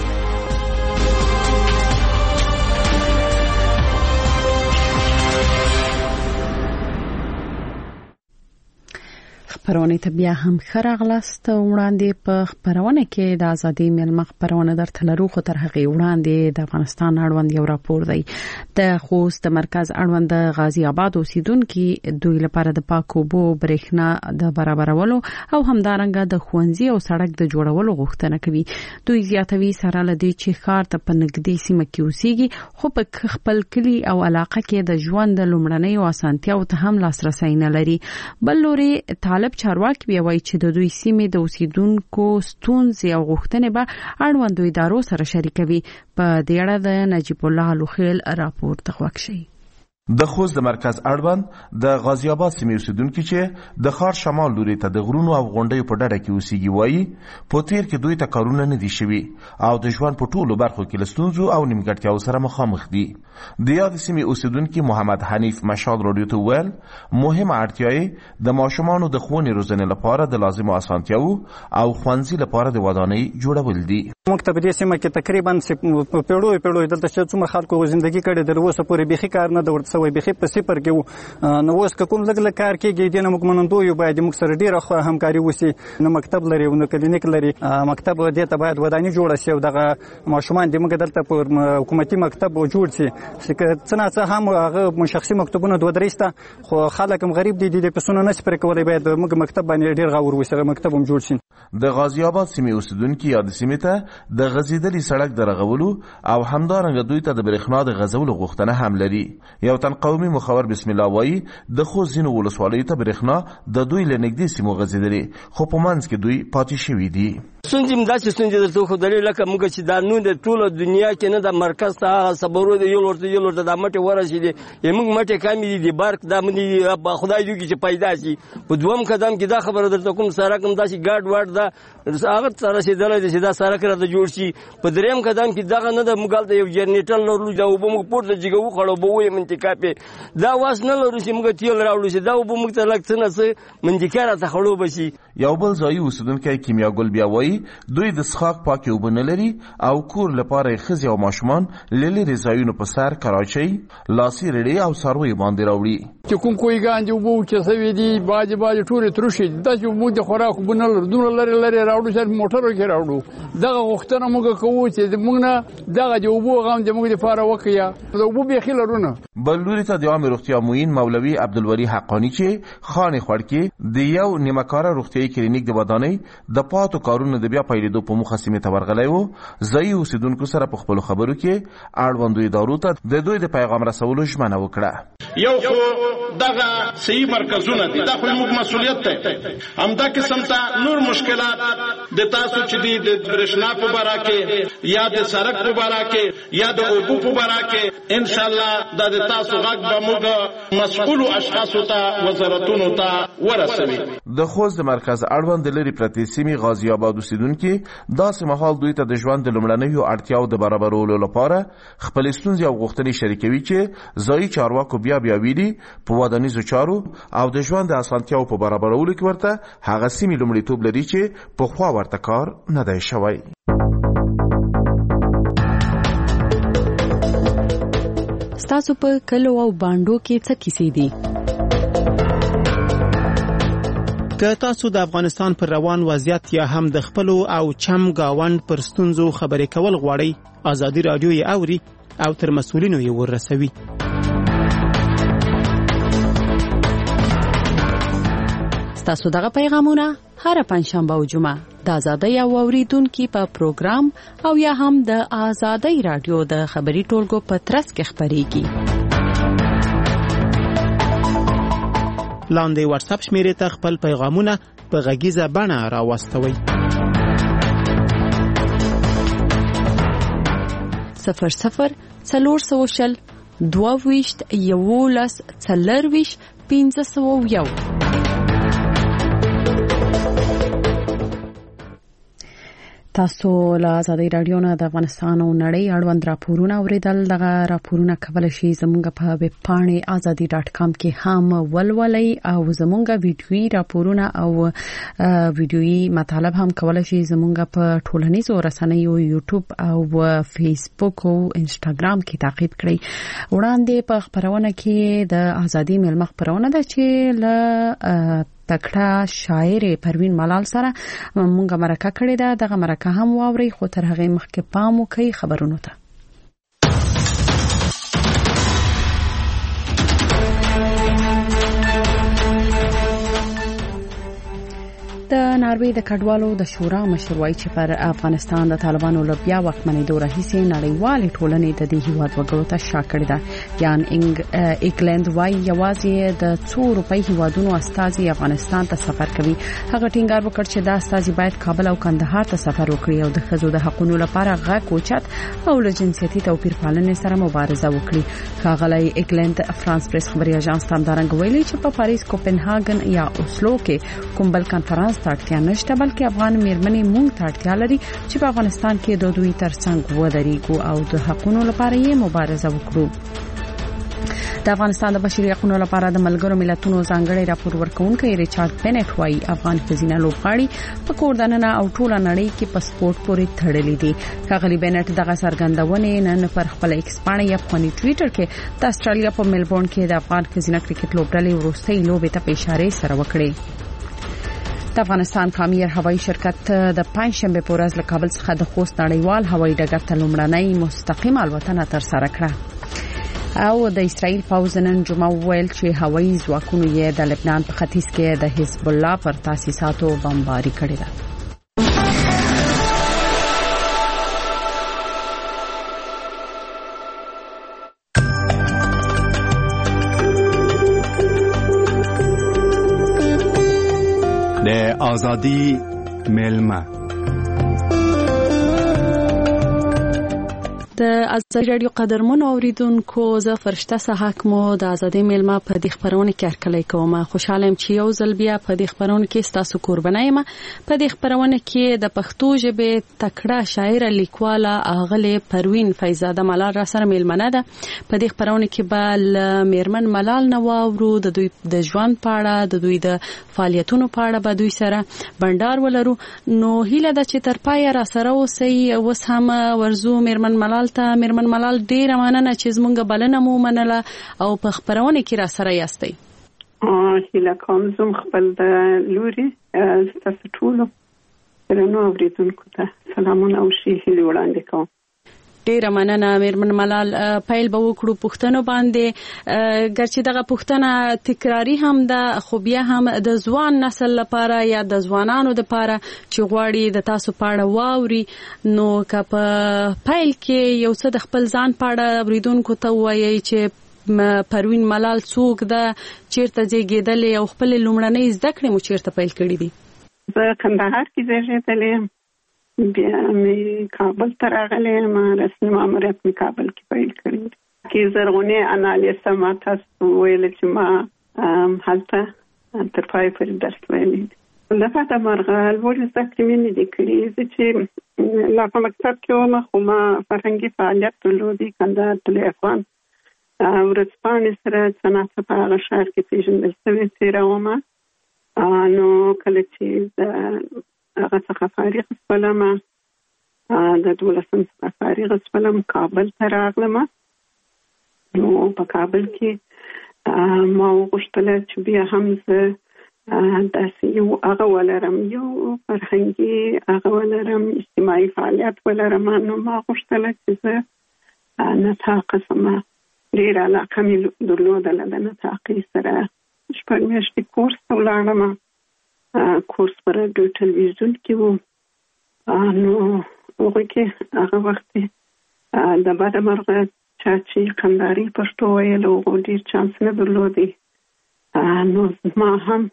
خبرونه ته بیا هم خراغلاست. وړاندې په خبرونه کې د ازادي ملمخ خبرونه درته لرو، خو تر هغه وړاندې د افغانستان اړوند یو راپور دی. د خوست مرکز اړوند غازی آباد اوسیدونکو دوی لپاره د پاکو اوبو برېښنا د برابرولو او همدارنګه د ښوونځي او سړک د جوړولو غوښتنه کوي. دوی زیاتوي سره لدی چې ښار ته په نږدې سیمه کې اوسېږي، خو په خپل کلی او علاقه کې د ژوند لومړنۍ او اسانتیاو ته هم لاسرسي نه لري. بل لوري طالب چارواکي بیا وایي چې د دوی سیمې د اوسیدونکو ستونزې او غوښتنې به اړوندو ادارو سره شریکوي. په دې اړه د نجیب الله لوخیل راپور تغوک شي. د خوست د مرکز اړوند د غازی آباد سیمې اوسیدونکو چې د ښار شمال لوري ته د غرونو او غونډیو په ډډه کې اوسېږي وایي په تیر کې دوی ته کارونه نه دي شوي او د ژوند په ټولو برخو کې له ستونزو او نیمګړتیاو سره مخامخ دي. د یاد سیمې اوسیدونکو محمد حنیف مشال راډیو ته ویل مهمه اړتیا د ماشومانو د ښوونې روزنې لپاره د لازمو اسانتیاو او ښوونځي لپاره د ودانۍ جوړول دي. موږ ته په دې سیمه کې تقریبا په پیړو پیړو دلته چې څومره خلکو ژوندۍ کړې در اوسه پورې بيخي کار نه د ورته وي، بيخي په صفر کې وو. نو اوس کوم لګ لګ کار کېږي دنه موږ منندو یو باید موږ سره ډیره همکاري وسی. نو مکتب لري نو کلینیک لري، مکتب دې ته باید ودانۍ جوړه شي او دغه ماشومان دې موږ دلته په حکومتي مکتب جوړ شي چې څنګه څه هم هغه شخصي مکتبونه دوه درېسته، خو خلک هم غریب دي د پسونه نه سپر کولای، باید موږ مکتب باندې ډیر غوړ وسی مکتب هم جوړ شي. د غازی آباد سیمې اوسیدونکو یاد سیمې ته د غزیدلي سړک درغولو او همدارنګه دوی ته د برېښنا د غځولو غوښتنه هم لري. یو تن قومي مخور بسم الله وایي د خوست ځینو ولسوالیو ته برېښنا د دوی له نږدې سیمو غځېدلې، خو په منځ کې دوی پاتې شوي دي. ستونزې هم داسې ستونزې درته وښودلې لکه موږ چې دا نو د ټوله دنیا کې نه د مرکز ته هغه صبرو د یو ورته یو ورته د مټې ورسېدې، موږ مټې کامې دي د بارک دا مونږ خدای دې چې پیدا شي. په دوم قدم کې دا خبره درته کوم سړک هم داسې ګاډ واډ دا هغه ته رسېدلی دی چې دا سړک راته جوړ شي. په درېیم قدم کې دغه نه ده، موږ هلته یو جنریټر لرلو، دا اوبه موږ پورته جګه وخوړو اوبه ویې منطقه پې دا واس نه لرو چې موږ تیل راوړو چې دا اوبه موږ ته لږ څه نه څه منطقه راته خړو به شي. یو بل ځایي اوسیدونکی کیمیا ګل بیا وایي دوی د څښاک پاکې اوبه نه لري او کور لپاره یې ښځې او ماشومان له لرې ځایونو په سر کراچۍ، لاسي رېړې او څارویو باندې راوړي. چې کوم کوهیګان دي اوبه وچسوي دي، باجې باجې ټولې تروشي دي، داسې موږ د خوراک اوبه نه لرو، دومره لرې لرې راوړو چې موټرو کې راوړو. دغه غوښتنه موږ کوو چې موږ نه دغه د اوبو غم د موږ دپاره وکړي، د اوبو بیخي لرو نه. بل لوري ته د عامې روغتیا معین مولوي عبدالولي حقاني چې خانې خوړ کې د یو نیمه کاره روغتیایي کلینیک د ودانۍ د پاتو کارونو د بیا پیلېدو په موخه سیمې ته ورغلی و. ځایي اوسیدونکو سره په خپلو خبرو کې اړوندو ادارو ته د دوی د پیغام رسولو ژمنه وکړه. یو خو دغه صحیح مرکزونه دي، دا خو موږ مسؤلیت دی. همدا قسم ته نور مشکلات د تاسو چې دي د برېښنا په باره کې یا د سړک په باره کې یا د اوبو په باره کې ان شاء الله دا د تاسو غږ به موږ مسؤلو اشخاصو ته وزارتونو ته ورسوي. د خوست د مرکز اړوند لري پرتې سیمې غازی آباد اوسیدونکي داسې مهال دوی ته د ژوند د لومړنیو اړتیاو د برابرولو لپاره خپل ستونزې او غوښتنې شریکوي چې ځایي چارواکو بیا بیا ویلي په ودانیزو چارو او د ژوند د اسانتیاو په برابرولو کې ورته هغه سیمې لومړیتوب لري چې پخوا ورته کار نه دی شوی. ستاسو په کلو او باندو کې څه کیسې دي؟ که تاسو د افغانستان پر روان وضعیت یا هم د خپلو او چم گاوند پر ستونزو خبرې کول غواړئ، ازادي رادیو یې اوري او تر مسؤلینو یې ورسوي. ستاسو دغه پیغامونه هر پنځشنبه او جمعه د ازادۍ او اوریدونکو په پروګرام او یا هم د ازادۍ رادیو د خبري ټولګو په ترڅ کې خبريږي. لاندې واتس اپ شمیرې ته خپل پیغامونه په غږیزه بڼه راوستوئ. صفر صفر څلور سوه شل دوه ویشت یولس څلور ویشت پنځه سوه یو. تاسو له آزادۍ راډیو نه د افغانستان او نړۍ اړوند راپورونه اوریدل. دغه راپورونه کولی شي زموږ په ویب پاڼې آزادي ډاټ کام کې هم ولولئ او زموږ ویډیويي راپورونه او ویډیويي مطالب هم کولی شي زموږ په ټولنیزو رسنیو یوټیوب او فیسبوک او انسټاګرام کې تعقیب کړئ. وړاندې په خبرونه کې د آزادي ملمخ خبرونه ده چې له تکړه شاعر پروین ملال سره مونږه مرکه کړې ده. دغه مرکه هم واوري خو تر هغه مخکې پام وکړئ خبرونو ته. د ناروې د کډوالو د شورا مشر وایي چې پر افغانستان د طالبانو له بیا واکمنېدو راهیسې نړیوالې ټولنې د دې هیواد وګړو ته شا کړې ده. یان انګلند وایي یوازې د څو روپۍ هیوادونو استازي افغانستان ته سفر کوي. هغه ټینګار وکړ چې دا استازي باید کابل او کندهار ته سفر وکړي او د ښځو د حقوقو لپاره غږ اوچت او له جنسیتي توپیر پالنې سره مبارزه وکړي. ښاغلی انګلند فرانس پریس خبري اژانس ته همدارنګه ویلي چې په پاریس، کوپنهاګن یا اوسلو کې کوم بل کنفرانس ته اړتیا نشته، بلکې افغان میرمنې مونږ ته اړتیا لري چې په افغانستان کې د دوی ترڅنګ ودرېږو او د حقوقو لپاره یې مبارزه وکړو. د افغانستان د بشري حقوقو لپاره د ملګرو ملتونو ځانګړي راپور ورکونکي ریچارډ بنټ وایي افغان ښځینه لوبغاړي په کور دننه او ټوله نړۍ کې په سپورت پورې تړلې دي. ښاغلي بنټ دغه څرګندونې نن پر خپل ایکس باندې یا په ټوئیټر کې د استرالیا په ملبورن کې د افغان ښځینه کرکټ لوبډلې وروستۍ لوبې ته په اشاره سره وکړې. د افغانستان کامیر هوایي شرکت د پنځشنبه په ورځ له کابل څخه د خوست نړیوال هوایي ډګر ته لومړنۍ مستقیم الوتنه ترسره کړه. او د اسرائیل پوځ نن جمعه ویل چې هوایي ځواکونو یې د لبنان په ختیځ کې د حزب الله پر تاسیساتو بمباري کړې ده. د آزادی ملمه د آزادي راډیو قدرمنو اوریدونکو زه فرشته صحاک مو د آزادي ملما په دې خبرونه کې هرکلی کوم. خوشاله يم چې یو ځل بیا په دې خبرونه کې ستاسو قرباني یم. په دې خبرونه کې د پښتو ژبې تکړه شاعر لیکواله اغله پروین فیضزاده ملال را سره ملمنه ده. په دې خبرونه کې به میرمن ملال نواورو د دوی د ژوند په اړه د دوی د فعالیتونو په اړه به دوی سره بندر ولرو. نو هیله ده چې تر پای را سره اوسئ. اوس هم ورزو میرمن ملال ته. میرمن ملال ډیره مننه چې زمونږ بلنه مو منله او په خبرونه کې را سره یاستئ. هیله کوم زم خپل د لوري تاسو ټول درنو اوریدونکو ته سلامونه او ښې هیلې وړاندې کوم. ډیره مننه میرمن ملال. پیل به وکړو پښتنو باندې. ګرچې دغه پښتنه تکراری هم ده خو بیا هم د ځوان نسل لپاره یا د ځوانانو لپاره چې غواړي د تاسو پاړه واوري نو که په پیل کې یو څه د خپل ځان پاړه اوریدونکو ته وایي چې پروین ملال څوک ده، چیرته زیږیدلې او خپل لومړنۍ زده کړې مو چیرته پیل کړې دي؟ زه کندهار کې زیږیدلې یم، بیا مې کابل ته راغلې یم، رسمي ماموریت مې کابل کې پیل کړی کې زرغونې انالیسه ما تاسو ویل چې ما هلته تر پای پورې درس ویلی. لکه د مرغه لوړې زده کړې مې نه دي کړې. زه چې لا په مکتب کې وم خو ما فرهنګي فعالیت درلودی. کندهار طلوع افغان ورځپاڼې سره څه ناڅه په هغه ښار کې پېژندل شوې تېره ومه. نو کله چې د هغه څخه فارغ شولم، د دولسم څخه فارغ شولم، کابل ته راغلم. نو په کابل کې ما وغوښتل چې بیا هم زه داسې یو هغه ولرم، یو فرهنګي هغه ولرم، اجتماعي فعالیت ولرم. نو ما غوښتل چې زه نطاقه شم. ډېره علاقه مې درلودله د نطاقۍ سره. شپږ میاشتې کورس ته ولاړم. کورس پر راډیو ټلویزیون کې و. نو هغوی کې هغه وخت د بده مرغه چا چې کندهاري پښتو ویل هغو ډېر چانس نه درلودی. نو ما هم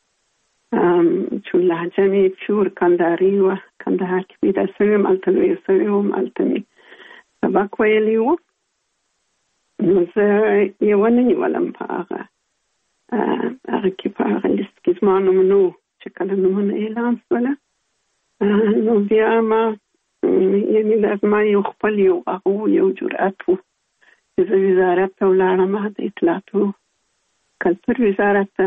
چې لهجه مې پیور کندهاري وه، کندهار کې پیدا شوې وم، هلته لویه شوې وم، هلته مې سبق ویلی و. نو زه یې ونه نیولم په هغه هغه کې په هغه لیست کې زما نوم نه و چې کله نومونه اعلان شوله. نو بیا ما یعنی لازم یو خپل یو هغه یو جرأت وو چې زه وزارت ته ولاړم، د اطلاعاتو کلتور وزارت ته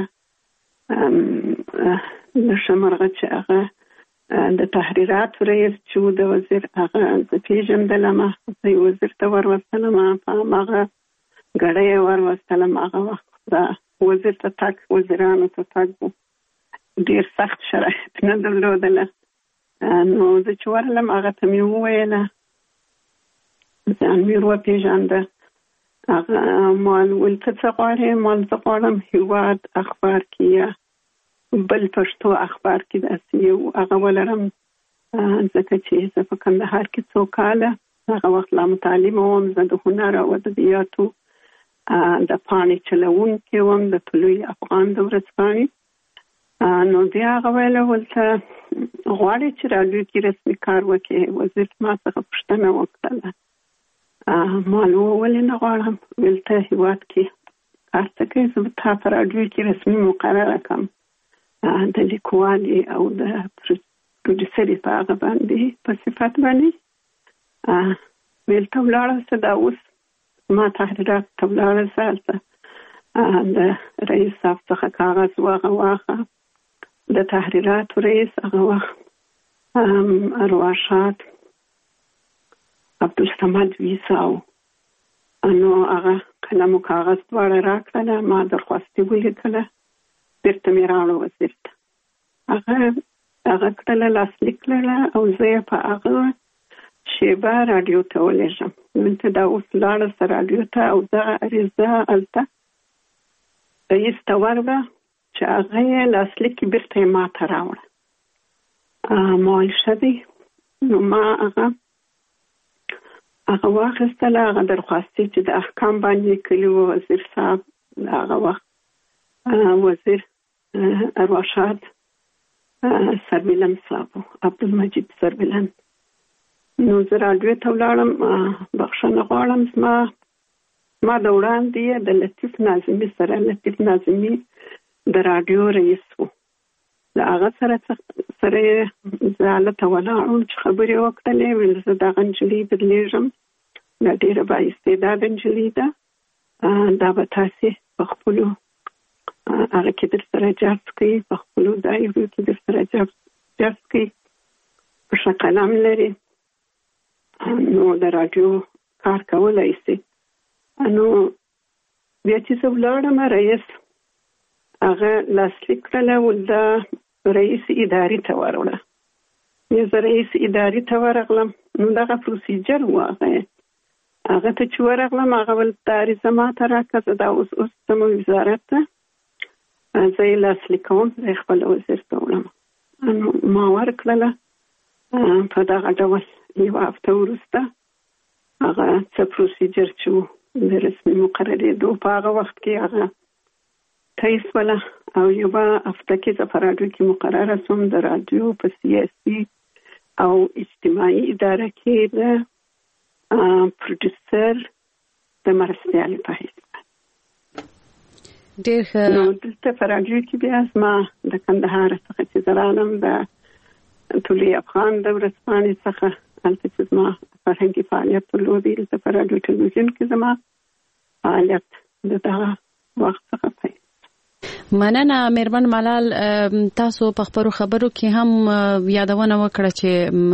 لشمرغه چې هغه د تحریراتو رئیس چې د وزیر هغه زه پېژندلم، زه یې وزیر ته وروستلم، په هماغه ګړی یې وروستلم. هغه وخت د وزیر ته تګ وزیرانو ته تګ و، ډېر سخت شرایط نه درلودله. نو زه چې ورغلم هغه ته مې وویله، ځان مې وپېژانده. هغه مال ویل ته څه غواړې؟ مال زه غواړم هېواد اخبار کې یا بل پښتو اخبار کې داسې یو هغه ولرم، ځکه چې زه په کندهار کې څو کاله هغه وخت لا متعلمه وم، زه د هنر او ادبیاتو د پاڼې چلوونکې وم، د طلوع افغان د ورځپاڼې. نو بیا هغه ویله ولته غواړې چې راډیو کې رسمي کار وکړې؟ وزیر ما څخه پوښتنه وکړله. ما ولې نه غواړم؟ ویل ته هېواد کې کار څه کوې؟ زه به تا په راډیو کې رسمي مقرره کړم د لیکوالې او د پروډیوسرې په هغه باندې په صفت باندې. ویل ته ولاړه شه، دا اوس ما تحریرات ته ولاړه شه، هلته د رئیس صاحب څخه کاغذ واغه واخه. د تحریراتو رئیس هغه وخت ارواښاد عبدالصمد ویساو، نو هغه قلم او کاغذ دواړه راکړله، ما درخواستي ولیکله، بیرته مې راوړه وزیر ته. هغه هغه کړله لاسلیک کړله او زه یې په هغه شیبه راډیو ته ولېږم. دلته دا اوس لاړه سه راډیو ته او دغه عریضه هلته رئیس ته ورغله چې هغه یې لاسلیک بیرته یې ما ته راوړه. ما ویل ښه دی. نو ما هغه هغه واخیستله، هغه درخواستي چې د احکام باندې کلي و وزیر صاحب هغه وخت وزیر ارواښاد سربیلن صاحب عبدالمجید سربیلن. نو زه راډیو ته ولاړم، بخښنه غواړم، زما ما د وړاندې د لطیف ناظمي سره، لطیف ناظمي د راډیو رئیس و، د هغه سره سره زه هلته ولاړم چې خبرې وکړلې. ویل زه دغه نجلۍ بدلېږم، دا ډېره بااستعداده نجلۍ ده، دا به تاسې په خپلو هغه کې در سره جذب کوي، په خپلو دایرو کې در سره جذب کوي، په ښه قلم لري، نو د راډیو کار کولی شي. نو بیا چې زه ولاړم، رئیس هغه لاسلیک کړله، ول دا رئیس ادارې ته وروړه. بیا زه رئیس ادارې ته ورغلم، نو دغه پروسیجر و. هغه هغه ته چې ورغلم، هغه ول دا عریضه ما ته راکړه، زه دا اوس اوس ځم وزارت ته، زه یې لاسلیک کوم، زه یې خپل وزیر ته وړم. نو ما ورکړله. په دغه ډول یوه هفته وروسته هغه څه پروسیجر چې و د رسمي مقررېدو په هغه وخت کې هغه طی شوله، او یوه هفته کې زه په راډیو کې مقرره شوم، د راډیو په سیاسي او اجتماعي اداره کې د پروډیوسر د مرستیالې په حیث. نو دلته په راډیو کې بیا زما د کندهار څخه چې زه رالم، د طلوع افغان د ورځپاڼې څخه، هلته چې زما فرهنګي فعالیت درلودی، دلته په راډیو ټلویزیون کې زما فعالیت د دغه وخت څخه پیل. مننه میرمن ملال. تاسو په خبرو خبرو کې هم یادونه وکړه چې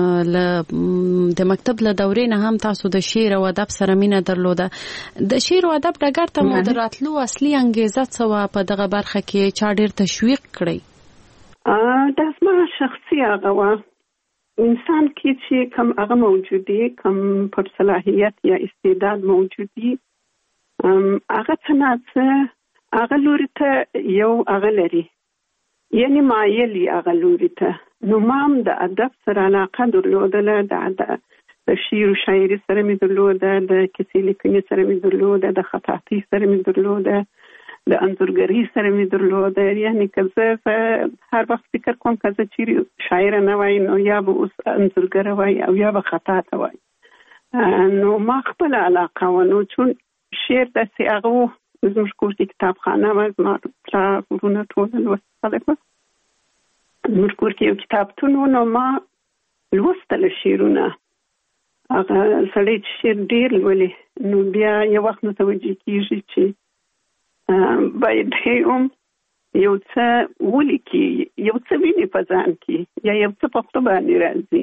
د مکتب له دورې نه هم تاسو د شعر او ادب سره مینه درلوده. د شعر او ادب ډګر ته مو د راتلو اصلي انګیزه څه وه؟ په دغه برخه کې چا ډېر تشویق کړی؟ دا زما شخصي هغه وه، انسان کې چې کم هغه موجود دی، کم پر صلاحیت یا استعداد موجود دی، هغه څه نه څه هغه لوري ته یو هغه لري، یعنی مایل یې هغه لوري ته. نو ما هم د ادب سره علاقه درلودله، د شعر و شاعري سره مې درلوده، د کیسې لیکنې سره مې درلوده، د خطاطۍ سره مې درلوده، د انځورګرۍ سره مې درلوده. یعنی که زه هر وخت فکر کوم که زه چیرې شاعره نه وای، نو یا به اوس انځورګره وای او یا به خطاطه وای. نو ما خپله علاقه و، نو چون شعر داسې هغه و، زموږ کور کې کتابخانه وه، زما پلار ورونه ټول لوستي خلک وه، زموږ کور کې یو کتابتون و. نو ما لوستل شعرونه هغه سړی چې شعر ډېر لولي نو بیا یو وخت متوجه کېږي چې باید هم یو څه ولیکي، یو څه ویني په ځان کې یا یو څه په خپل باندې راځي.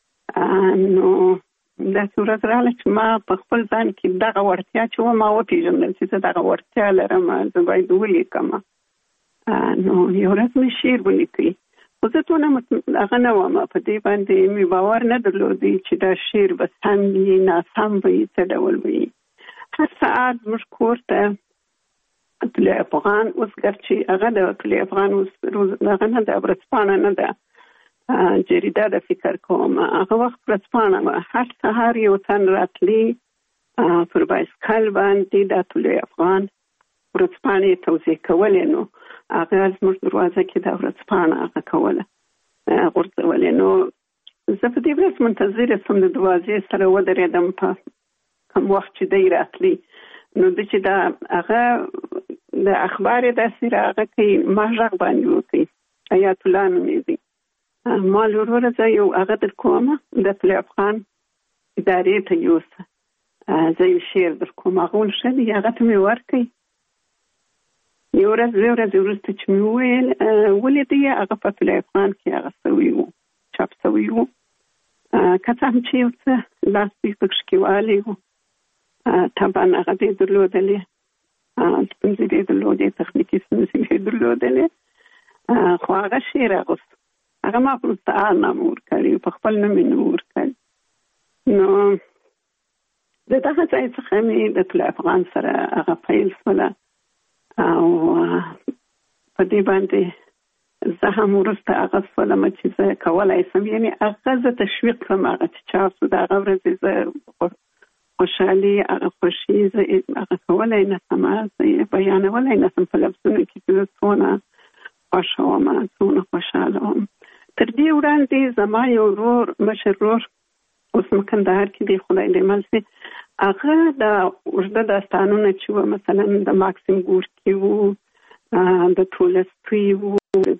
نو داسې ورځ راغله چې ما په خپل ځان کې دغه وړتیا چې وه ما وپېژندل چې زه دغه وړتیا لرم، زه باید ولیکم. نو یو ورځ مې شعر ولیکي، خو زه دونه هغه نه وم، په دې باندې مې باور نه درلودی چې دا شعر به سم وي ناسم به وي څه ډول وي. هر ساعت زموږ کور ته طلوع افغان، اوس ګرچې هغه د طلوع افغان اوس هغه نه ده، ورځپاڼه نه ده، جریده ده فکر کوم، هغه وخت ورځپاڼه وه. هر سهار یو تن راتلی پر بایسکل باندې د طلوع افغان ورځپاڼې توزیع کولې، نو هغه زموږ دروازه کې د ورځپاڼه هغه کوله غورځولې. نو زه په دې ورځ منتظره سوم د دروازې سره ودرېدم په کوم وخت چې دی راتلی. نو د چې دا هغه د اخبار داسې راغه کوي، ما غږ باندې وکړي حیات الله نومېږي، ما وروره زه یو هغه در کومه د طلوع افغان ادارې ته یوسه، زه یو شعر در کوم، هغه ول ښه دی، هغه ته مې ورکړئ. یو ورځ دوې ورځې وروسته چې مې وویل ولې دی هغه په طلوع افغان کې هغه سوي وو، چاپ سوي وو، که څه هم چې یو څه لاس دوی پکښې کې والی وو، طبعا هغه دې درلودلې، ستونزې دې درلودې، تخنیکي ستونزې دې درلودلې، خو هغه شعر اغوست، هغه ما په مستعار نامه ورکړی، په خپل نوم یې نه ورکړی. نو د دغه ځای څخه مې د طلوع افغان سره هغه پیل شوله، او په دې باندې زه هم وروسته هغه شولم چې زه کولی شم، یعنې هغه زه تشویق کړم، هغه چې چاپ شو د هغه ورځې زه خوشحالي، هغه خوښي زه هغه کولی نه شم، زه یې بیانولی نه شم په لفظونو کې چې زه څونه خوښه وم، څونه خوشحاله وم. تر دې وړاندې زما یو ورور، مشر ورور، اوس مکندهار کې دی، خدای دې مل شي، هغه د اوږده داستانونه چې وه، مثلا د ماکسیم ګورکي وو، د تولستوی وو،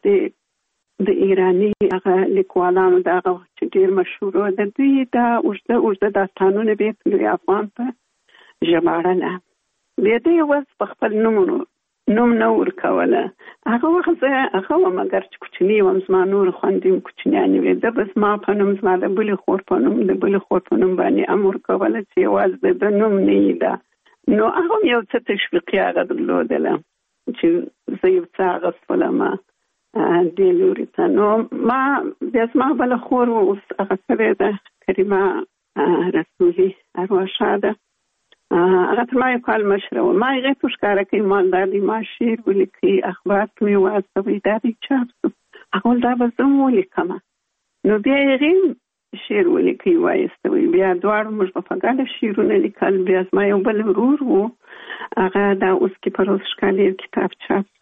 د ایراني هغه لیکوالانو د هغه وخت چې ډېر مشهور وو، د دوی دا اوږده اوږده داستانونه به یې طلوع افغان ته ژباړله. بیا دې یوازې په خپل نومونو نوم نه ورکوله. هغه وخت زه هغه وم، اګر چې کوچني وم، زما نور خویندې هم کوچنیانې وې، ده به زما په نوم، زما د بلې خور په نوم، د بلې خور په نوم باندې هم ورکوله چې یوازې د ده نوم نه یې ده. نو هغه هم یو څه تشویقي هغه درلودله چې زه یو څه اغوستلم دې لوري ته. نو ما بیا زما بله خور و، اوس هغه شوې ده، کریمه رسولي ارواښاده، هغه تر ما یو کال مشره وه. ما هغې ته ښکاره کوي مالدار دی، ما شعر ولیکي، اخبار ته مې واستوئ، دا دی چاپ شو. هغه ویل دا به زه هم ولیکمه. نو بیا هغې شعر ولیکي وایستوئ، بیا دواړو موږ به په ګډه شعرونه لیکل. بیا زما یو بل ورور و، هغه دا اوس کې پروس ښکالي کتاب چاپ شو،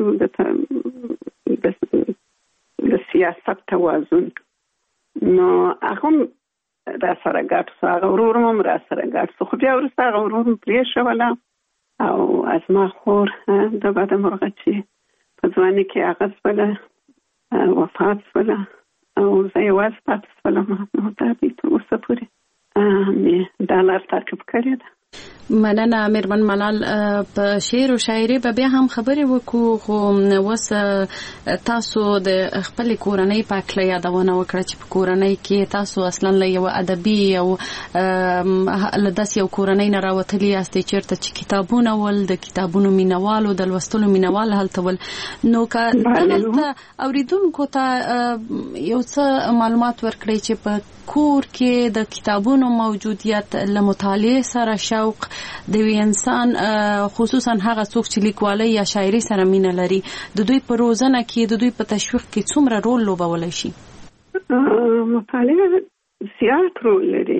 د سیاست توازن. نو هغه هم را سره ګډ شو، هغه ورور هم را سره ګډ شو، خو بیا وروسته هغه ورور م پرېښوله، او زما خور د بده مرغه چې په ځواني کې هغه شوله، وفات شوله، او زه یوازې پاتې شولم. نو دا دی تر اوسه پورې مې دا لار تعقیب کړې ده. مننه میرمن ملال. په شعر او شاعري به بیا هم خبرې وکړو، خو اوس تاسو د خپل کورنۍ په اړه یادونه وکړه چې په کورنۍ کې تاسو اصلا له یو ادبي او له داسې یو کورنۍ نه راوتلي یاستئ چېرته چې کتابونه ول، د کتابونو مینوالو، د لوستلو مینوال هلته ول. نو که دلته اوریدونکو ته یو څه معلومات ورکړئ چې په کور کې د کتابونو موجودیت له مطالعې سره شوق د یو انسان، خصوصا هغه څوک چې لیکوالۍ یا شاعري سره مینه لري، د دوی په روزنه کې، د دوی په تشویق کې څومره رول لوبولی شي؟ مطالعه زیات رول لري.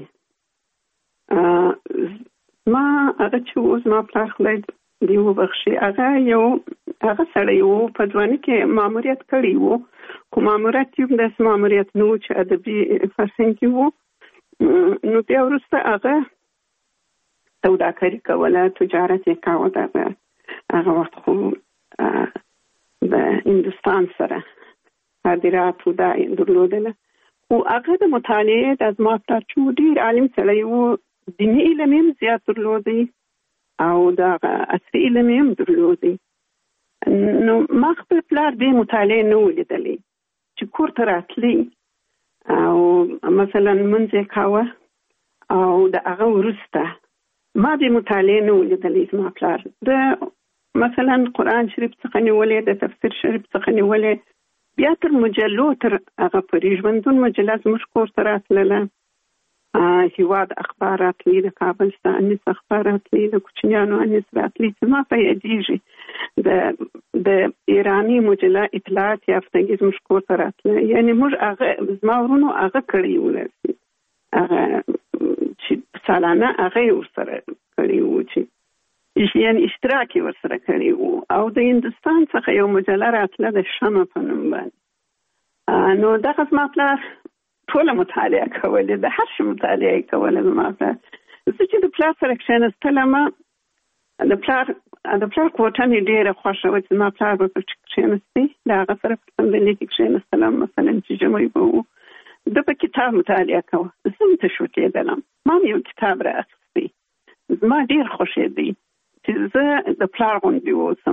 ما هغه چې اوس ما پلار خدای دې وبخښي، هغه یو هغه سړی و، په ځواني کې ماموریت کړی و، خو ماموریت یو داسې ماموریت نه و چې ادبي فرهنګي و. نو بیا وروسته هغه سوداګري کوله، تجارت یې کاوه. دغه هغه وخت خو د هندوستان سره صادرات و دا درلودله، او هغه د مطالعې د زما پلار چې ډېر عالم سړی و، دیني علم هم زیات درلودی او د عصري علم هم درلودی. نو ما خپل پلار دې مطالعې نه ولیدلې چې کور ته راتلی او مثلا منځ یې کاوه او د هغه وروسته ما دې مطالعې نه ولیدلې. زما پلار د مثلا قرآن شریف څخه نیولې، د تفسیر شریف څخه نیولې، بیا تر مجلو تر هغه پورې ژوندون مجله زموږ کور ته راتلله، هیواد اخبار راتلی، د کابل ستا انیس اخبار راتلی، د کوچنیانو انیس راتلی چې ما په یادېږي د د ایراني مجله اطلاعات یافتګي زموږ کور ته راتله. یعنې موږ هغه زما ورونو هغه کړی و، هغه چې سالانه هغه یې ورسره کړی و، چې یعنې اشتراک یې ورسره کړی و. او د هندوستان څخه یو مجله راتله د شمع په نوم باندې. نو دغه زما پلار ټوله مطالعه کولې، د هر شي مطالعه یې کوله زما پلار. زه چې د پلار سره کښېنستلم، د پلار د پلار کوټه مې ډېره خوښه وه چې زما پلار به پکې کښېنستی، د هغه سره په صندلۍ کې کښېنستلم. مثلا چې ژمی به و، ده په کتاب مطالعه کوه، زه هم تشویق کېدلم، ما هم یو کتاب را اخیستی. زما ډېر خوښېدی چې زه د پلار غوندې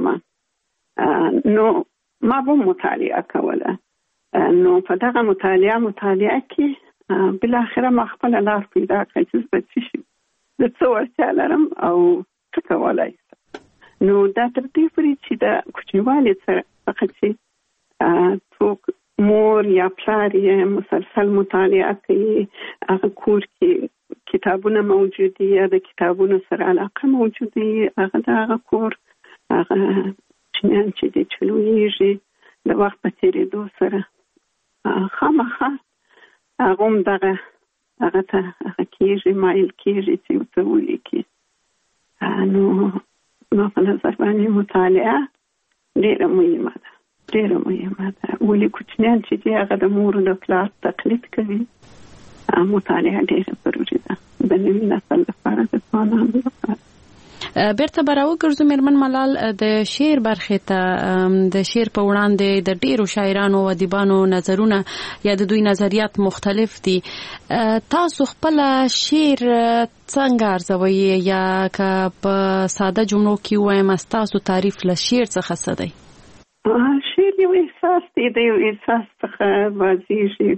واوسم. نو ما به مطالعه کوله. نو په دغه مطالعه مطالعه کې بالاخره ما خپله لار پیدا کړه چې زه به څه شي، زه څه وړتیا لرم او څه کولی شم. نو دا تر دې پورې چې د کوچنیوالي څخه چې څوک مور یا پلار یې مسلسل مطالعه کوي، هغه کور کې کتابونه موجود دي یا د کتابونو سره علاقه موجود دي، هغه د هغه کور هغه چنیان چې دي چې لویېږي د وخت په تېرېدو سره خامخا هغه هم دغه هغه ته هغه کېږي، مایل کېږي چې یو څه ولیکي. نو ما په نظر باندې مطالعه ډېره مهمه ده، ډېره مهمه ده. ولې کوچنیان چې دي هغه د مور او د پلار تقلید کوي. مطالعه ډېره ضروري ده د نوي نسل لپاره، د ځوانانو لپاره. بیرته به راوګرځو مېرمن ملال د شعر برخې ته. د شعر په وړاندې د ډېرو شاعرانو او ادیبانو نظرونه یا د دوی نظریات مختلف دي. تاسو خپل شعر څنګه ارزوئ یا که په ساده جملو کې ووایم ستاسو تعریف له شعر څخه څه دی؟ شعر یو احساس دی، د یو احساس څخه بازیږي.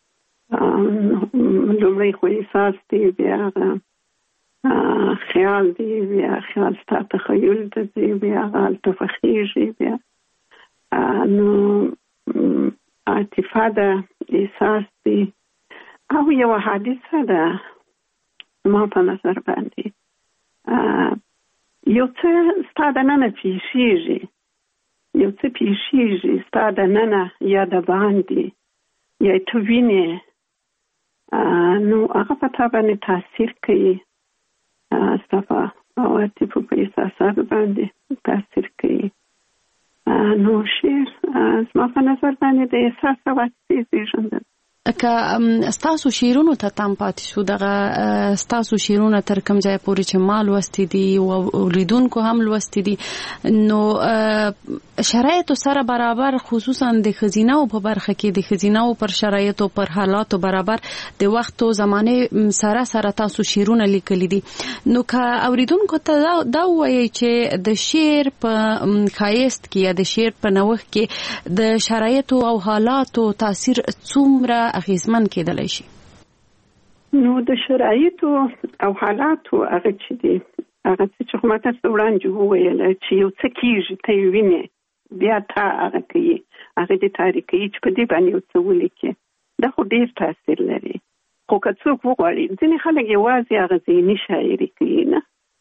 لومړی خو احساس دی، بیا خیال دی، بیا خیال ستا تخیل ته دی، بیا هلته فخیږي، بیا نو عاطفه ده، احساس دی، او یوه حادثه ده. ما په نظر باندې یو څه ستا د ننه پیښیږي، یو څه پیښیږي ستا د ننه یا د باندې یا ته وینې، نو هغه په تا باندې تاثیر کوي، ستا په عواطفو په احساساتو باندې تاثیر کوي. نو شعر زما په نظر باندې د احساس او عاطفې زېږنده. که ستاسو شعرونو ته تم پاتې شو، دغه ستاسو شعرونه تر کوم ځای پورې چې ما لوستي دي او لیدونکو هم لوستي دي، نو شرایطو سره برابر، خصوصا د ښځینه‌و په برخه کې د ښځینه‌و پر شرایطو پر حالاتو برابر د وخت او زمانې سره سره تاسو شعرونه لیکلي دي. نو که اوریدونکو ته دا ووایي چې د شعر په ښایست کې یا د شعر په نوښت کې د شرایطو او حالاتو تاثیر څومره اغیزمن کېدلی شي؟ نو د شرایطو او حالاتو هغه چې دي، هغه چې خو ما تاسو وړاندې وویل چې یو څه کېږي، ته یې وینې، بیا تا هغه کوي، هغه دې تاریخ کوي چې په دې باندې یو څه ولیکي. دا خو ډېر تاثیر لري. خو که څوک وغواړي، ځینې خلک یوازې هغه ذهني شاعري کوي، نه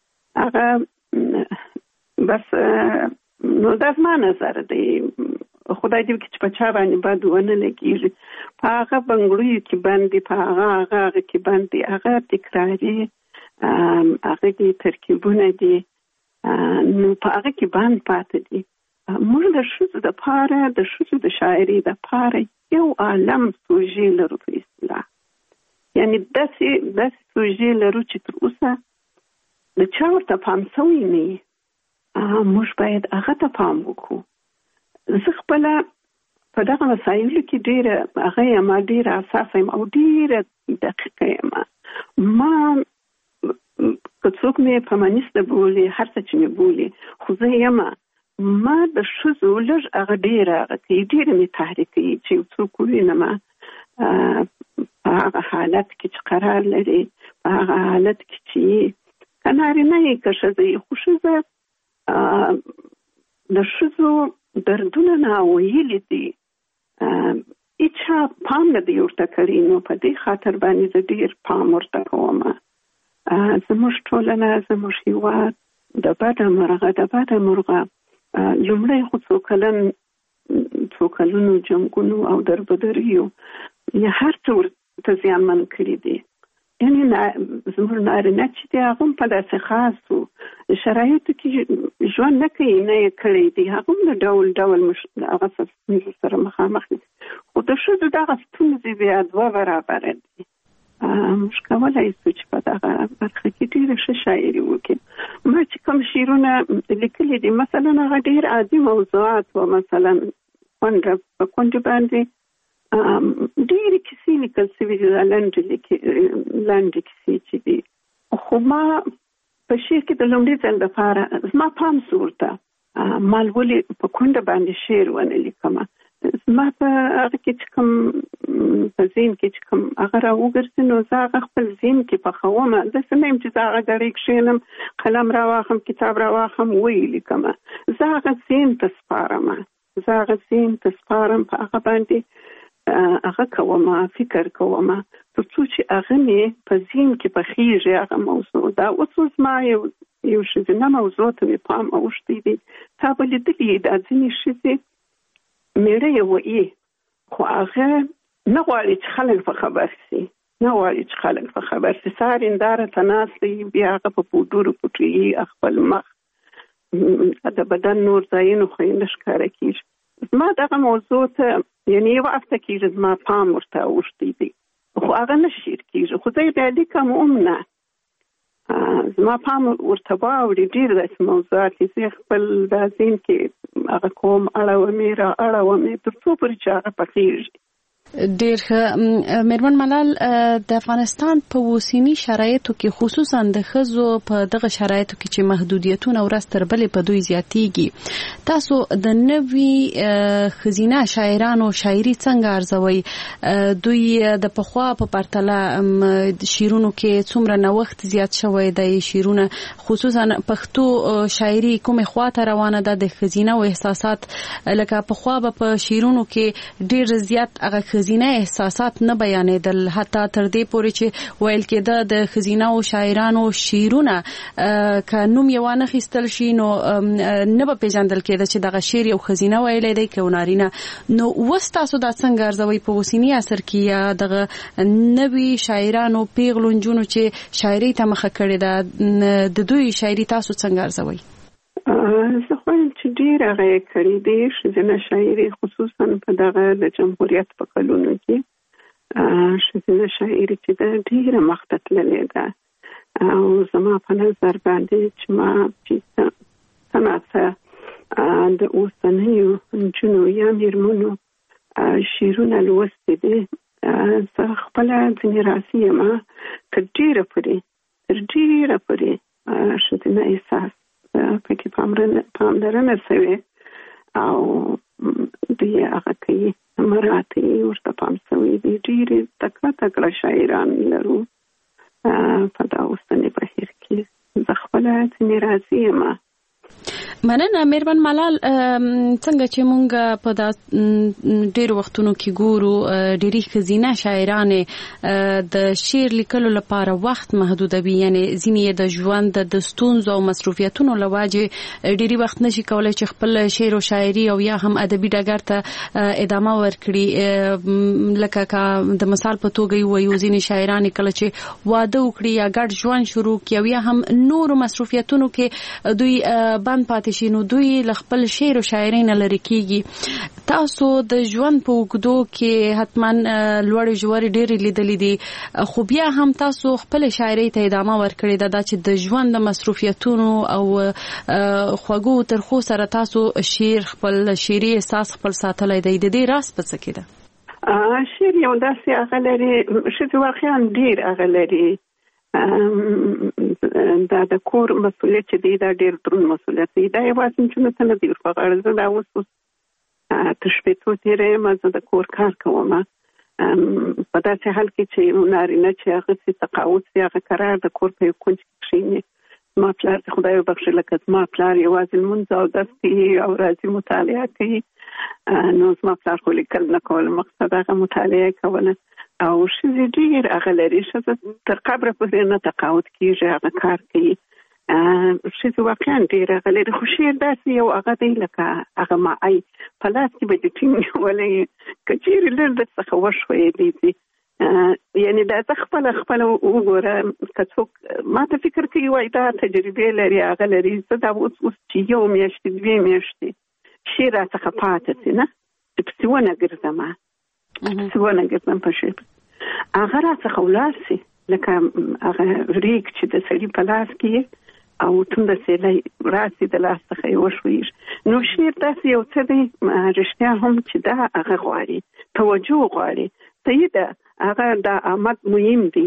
هغه بس. نو دا زما نظر دی، خدای دې وکړي چې په چا باندې بد ونه لګېږي. په هغه بنګړیو کې بند دي، په هغه هغه هغه کې بند دي، هغه تکراري، هغه دې ترکیبونه دي، نو په هغه کې بند پاتې دي. موږ د ښځو دپاره، د ښځو د شاعرۍ دپاره یو عالم سوژې لرو په اصطلاح. یعنې داسې داسې سوژې لرو چې تر اوسه د چا ورته پام سوی نه وي. موږ باید هغه ته پام وکړو. زه خپله په دغه مسایلو کې ډېره هغه ما ډېره حساسه یم او ډېره دقیقه یم. ما که څوک مې فمینیسته بولي هر څه چې مې بولي خو زه یم ما د ښځو لږ هغه ډېره هغه کوي ډېره مې تحریک کوي چې یو څوک ووینم په هغه حالت کې چې قرار لري په هغه حالت کې چې که نارینه یې که ښځه یې خو ښځه د ښځو دردونه ناویلي دي هیچا پام نه دی ورته کړی نو په دې خاطر باندې زه ډېر پام ورته کوم. زموږ ټولنه زموږ هېواد د بده مرغه د بده مرغه لومړی خو څو کلن څو کلونو جنګونو او دربدریو یا هر څه ورته زیانمن کړي دي. یعنې زموږ نارینه چې دی هغه هم په داسې خاصو شرایطو کې ژوند نه کوي نه یې کړی دی هغه هم د ډول ډول هغه ستونزو سره مخامخ دي خو د ښځو دغه ستونزې بیا دوه برابره دي. موږ کولی شو چې په دغه برخه کې ډېره ښه شاعري وکړو. ما چې کوم شعرونه لیکلي دي مثلا هغه ډېر عادي موضوعات و مثلا کونډه په کونډې باندې ډېرې کیسې لیکل شوي دي لنډې کیسې چې دي خو ما په شعر کې د لومړي ځل دپاره زما پام سو ورته ما ولې په کونډه باندې شعر ونه لیکمه زما په هغه کې چې کوم په ذهن کې چې کوم هغه راوګرځي نو زه هغه خپل ذهن کې پخومه داسې نه یم چې زه هغه ګړۍ کښېنم قلم راواخلم کتاب راواخلم ویې لیکمه زه هغه ذهن ته سپارم زه هغه ذهن ته سپارم په هغه باندې هغه کومه فکر کومه تر څو چې هغه مې په ذهن کې پخېږي هغه موضوع دا اوس زما یو یو ښځینه موضوع ته مې پام اوښتی دی تا به لیدلي دا ځینې ښځې میړه یې وایي خو هغه نه غواړي چې خلک په خبر شي نه غواړي چې خلک په خبر شي سهار هنداره ته ناست دی بیا هغه په پوډرو پوټوي خپل مخ د بدن نور ځایونو خو یې نه ښکاره کېږي. زما دغه موضوع ته یعنې یو هفته کېږي زما پام ورته اوښتی دی خو هغه نه شعر کېږي خو زه یې بیا لیکم هم نه زما پام ورته واوړي ډېر داسې موضوعات دي زه خپل دا ذهن کې هغه کوم اړومې را اړومې تر څو پورې چې هغه پخېږي. ډېر ښه مېرمن ملال د افغانستان په اوسني شرایطو کې خصوصا د ښځو په دغه شرایطو کې چې محدودیتونه ورځ تر بلې په دوی زیاتېږي تاسو د نوي ښځینه شاعرانو شاعري څنګه ارزوئ؟ دوی د پخوا په پرتله شعرونو کې څومره نوښت زیات شوی دی شعرونه خصوصا پښتو شاعري کومې خوا ته روانه ده د ښځینه او احساسات لکه پخوا به په شعرونو کې ډېر زیات هغه ښځینه احساسات نه بیانېدل حتی تر دې پورې چې ویل کېده د ښځینه او شاعرانو شعرونه که نوم یې وانخیستل شي نو نه به پیژندل کېده چې دغه شعر یو ښځینه ویلی دی که یو نارینه. نو اوس تاسو دا څنګه ارزوئ په اوسني عصر کې یا دغه نوي شاعرانو پیغلو نجونو چې شاعرۍ ته مخه کړې ده د دوی شاعري تاسو څنګه ارزوئ؟ زه خوایم چې ډېر هغه یې کړي دي ښځینه شاعري خصوصا په دغه د جمهوریت په کلونو کې ښځینه شاعري چې ده ډېره مخته تللې ده او زما په نظر باندې چې ما چې څه ناڅه د اوسنیو نجونو یا مېرمنو شعرونه لوستي دي زه خپله ځینې راضي یم تر ډېره پورې تر ډېره پورې ښځینه احساس پکې پاملرنه شوې او دوی هغه کوي مرات یې ورته پام شوی دی ډېرې تکړه تکړه شاعران لرو په دا اوسني بهیر کې زه خپله ځینې راضي یم. مننه مېرمن ملال څنګه چې مونږ په دا ډېر وختونو کې ګورو ډېری ښځینه شاعرانې د شعر لیکلو لپاره وخت محدودوي یعنې ځینې د ژوند د ستونزو او مصروفیتونو له وجې ډېری وخت نشي کولی چې خپل شعر او شاعري او یا هم ادبي ډګر ته ادامه ورکړي لکه که د مثال په توګه ووایو ځینې شاعرانې کله چې واده وکړي یا ګډ ژوند شروع کړي او یا هم نورو مصروفیتونو کې دوی بند پاتې پاتې شي نو دوی له خپل شعر او شاعرۍ نه لرې کیږي. تاسو د ژوند په اوږدو کې حتما لوړې ژورې ډېرې لیدلې دي خو بیا هم تاسو خپل شاعرۍ ته ادامه ورکړې ده دا چې د ژوند د مصروفیتونو او خوږو ترخو سره تاسو شعر خپل شعري احساس خپل ساتلی دی. د دې راز په څه کې ده؟ شعر یو داسې هغه لري ښځې واقعا ډېر هغه لري دا د کور مسؤلیت چې دی دا ډېر دروند مسؤلیت دی. دا یوازې نجونو ته نه دی ور په غاړه. زه دا اوس اوس تر شپېتو تېره یم زه د کور کار کوم په داسې حال کې چې نارینه چې هغه سي تقاعد سي هغه قرار د کور په یو کونج کې کښېني. زما پلار د خدای وبخښي لکه زما پلار یوازې لمونځ او دس کوي او راځي مطالعه کوي. نو زما پلار خو لیکل نه کول مقصد هغه مطالعه کوله او ښځې ډېر هغه لري. ښځه تر قبره پورې نه تقاعد کېږي هغه کار کوي. ښځې واقعا ډېر هغه لري خو شعر داسې یو هغه دی لکه هغه معی په لاس کې به دې ټینګ نیولی که چېرې لږ در څخه وښویېدی دي یعنې دا زه خپله خپله وګوره که څوک ما ته فکر کوي وایي دا تجربې لري هغه لري. زه دا اوس اوس چې یو میاشتې دوې میاشتې شعر راڅخه پاته سي نه چې پسې ونه ګرځم پسې ونه ګرځم په شعر هغه راڅخه ولاړ سي لکه هغه ریګ چې د سړي په لاس کې او تنده سیلی راسي د لاس څخه یې وښویږي. نو شعر داسې یو څه دی رښتیا هم چې دا هغه غواړي توجه غواړي. صحیح ده هغه د آمد مهم دی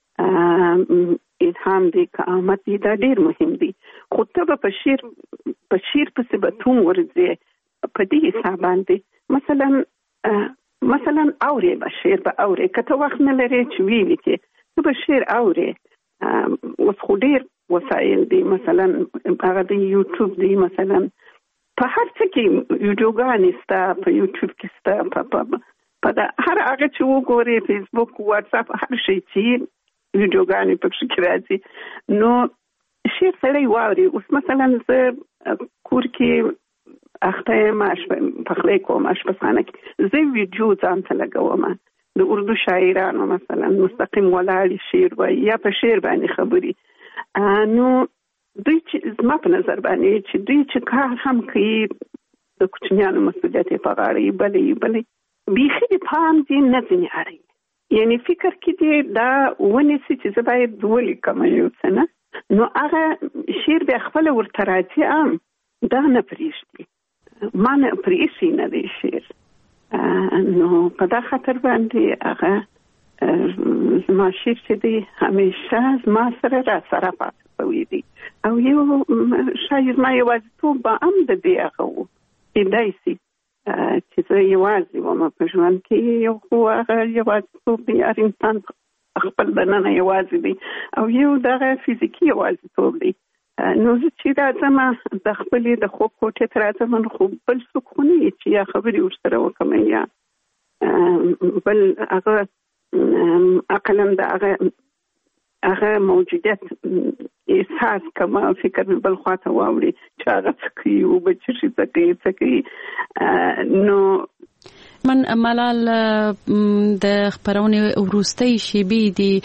الهام دی که آمد دی دا ډېر مهم دی خو ته به په شعر په شعر پسې به توم ورځې په دې حساب باندې مثلا مثلا اورې به شعر به اورې که ته وخت نه لرې چې ویې لیکې ته به شعر اورې. اوس خو ډېر وسایل دی مثلا هغه د یوټیوب دی مثلا په هر څه کې ویډیوګانې سته په یوټیوب کې سته په په دا هر هغه چې وګورې فیسبوک واتساپ هر شی چې ویډیوګانې پکې کې راځي نو شعر سړی واوري. اوس مثلا زه کور کې اخته یم پخلی کوم اشپزخانه کې زه ویډیو ځان ته لګوم د اردو شاعرانو مثلا مستقیم ولاړې شعر وایي یا په شعر باندې خبرې. نو دوی چې زما په نظر باندې چې دوی چې کار هم کوي د کوچنیانو مسؤلیت یې په غاړه یې بلې یې بلې بیخي د پام دې نه ځینې اړوي یعنی فکر کې دې دا ونیسي چې زه باید ولیکم یو څه نه نو هغه شعر بیا خپله ورته راځي ام دا نه پرېږدي ما نه پرېښي نه دی شعر. نو په دا خاطر باندې هغه زما شعر چې دی همیشه زما سره را سره پاتې شوی دی او یو شاید زما یوازیتوب به هم د دې هغه و کېدای سي چې زه یوازې وم په ژوند کې یو خو هغه یوازیتوب دی هر انسان خپل دننه یوازې دی او یو دغه فزیکي یوازیتوب دی. نو زه چې راځم د خپلې د خوب کوټې ته راځم نو خو بل څوک خو نه چې یا خبرې ورسره وکړم یا بل هغه عقلا د هغه هغه موجودیت احساس کما فکر مې بل خواته واوړي چې هغه څه کوي او به چې شي څه کوي څه کوي. نو من ملال د خبرونې وروستۍ شیبې دي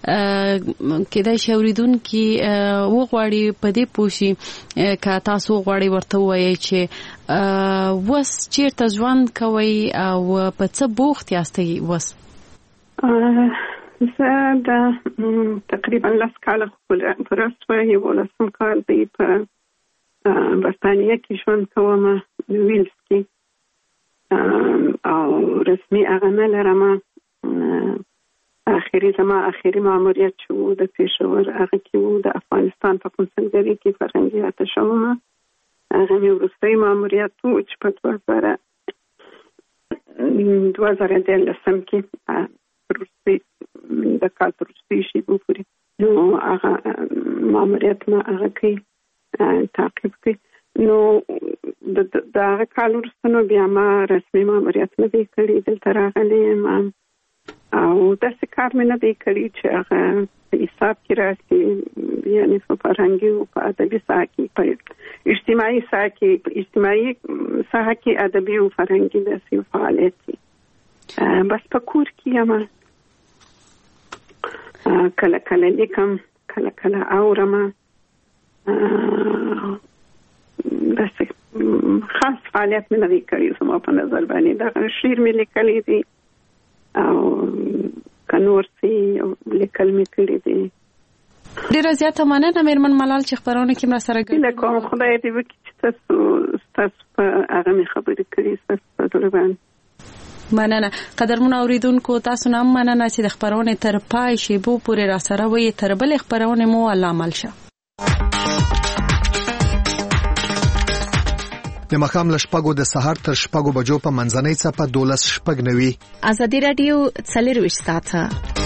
کېدای شي اورېدونکي وغواړي په دې پوه شي که تاسو وغواړئ ورته ووایئ چې اوس چېرته ژوند کوئ او په څه بوخت یاستئ اوس؟ زه د تقریبا لس کاله پوره شوه یولسم کال دی په برطانیه کې ژوند کوم ویلز کې او رسمي هغه نه لرم. اخري زما اخري ماموریت چې و د پېښور هغه کې و د افغانستان په کنسلګرۍ کې فرهنګي اتشه وم هغه مې وروستی ماموریت و چې په دوه زره دوه زره دیارلسم کې وروستی د کال په وروستیو شېبو پورې نو هغه ماموریت ما هغه کوي تعقیب کوي. نو د هغه کال وروسته نو بیا ما رسمي ماموریت نه دی کړی دلته راغلی یم او داسې کار مې نه دی کړی چې هغه په حساب کې راسي یعنې په فرهنګي او په ادبي ساحه کې په اجتماعي ساحه کې په اجتماعي ساحه کې ادبي او فرهنګي داسې فعالیت دی بس په کور کې یم کله کله لیکم کله کله اورم داسې خاص فعالیت مې نه دی کړی زما په نظر باندې. دغه شعر مې لیکلی دی او که نور څه لیکل مې کړي دي. ډیره زیاته مننه میرمن ملال چې خبرونه کې مرا سره ګډه کوم. خدای دې وکړي چې تاسو تاسو په هغه مې خبرې کړې تاسو په دروان. مننه. قدرمن اوریدونکو تاسو نام مننه چې د خبرونه تر پای شیبو پورې را سره وي. تر بل خبرونه مو الله عمل شه. د مخام لشپګو د سحر تر شپګو بجو په منځنۍ څپه دولس شپږ نوي. ازادي رادیو څلور وشتاته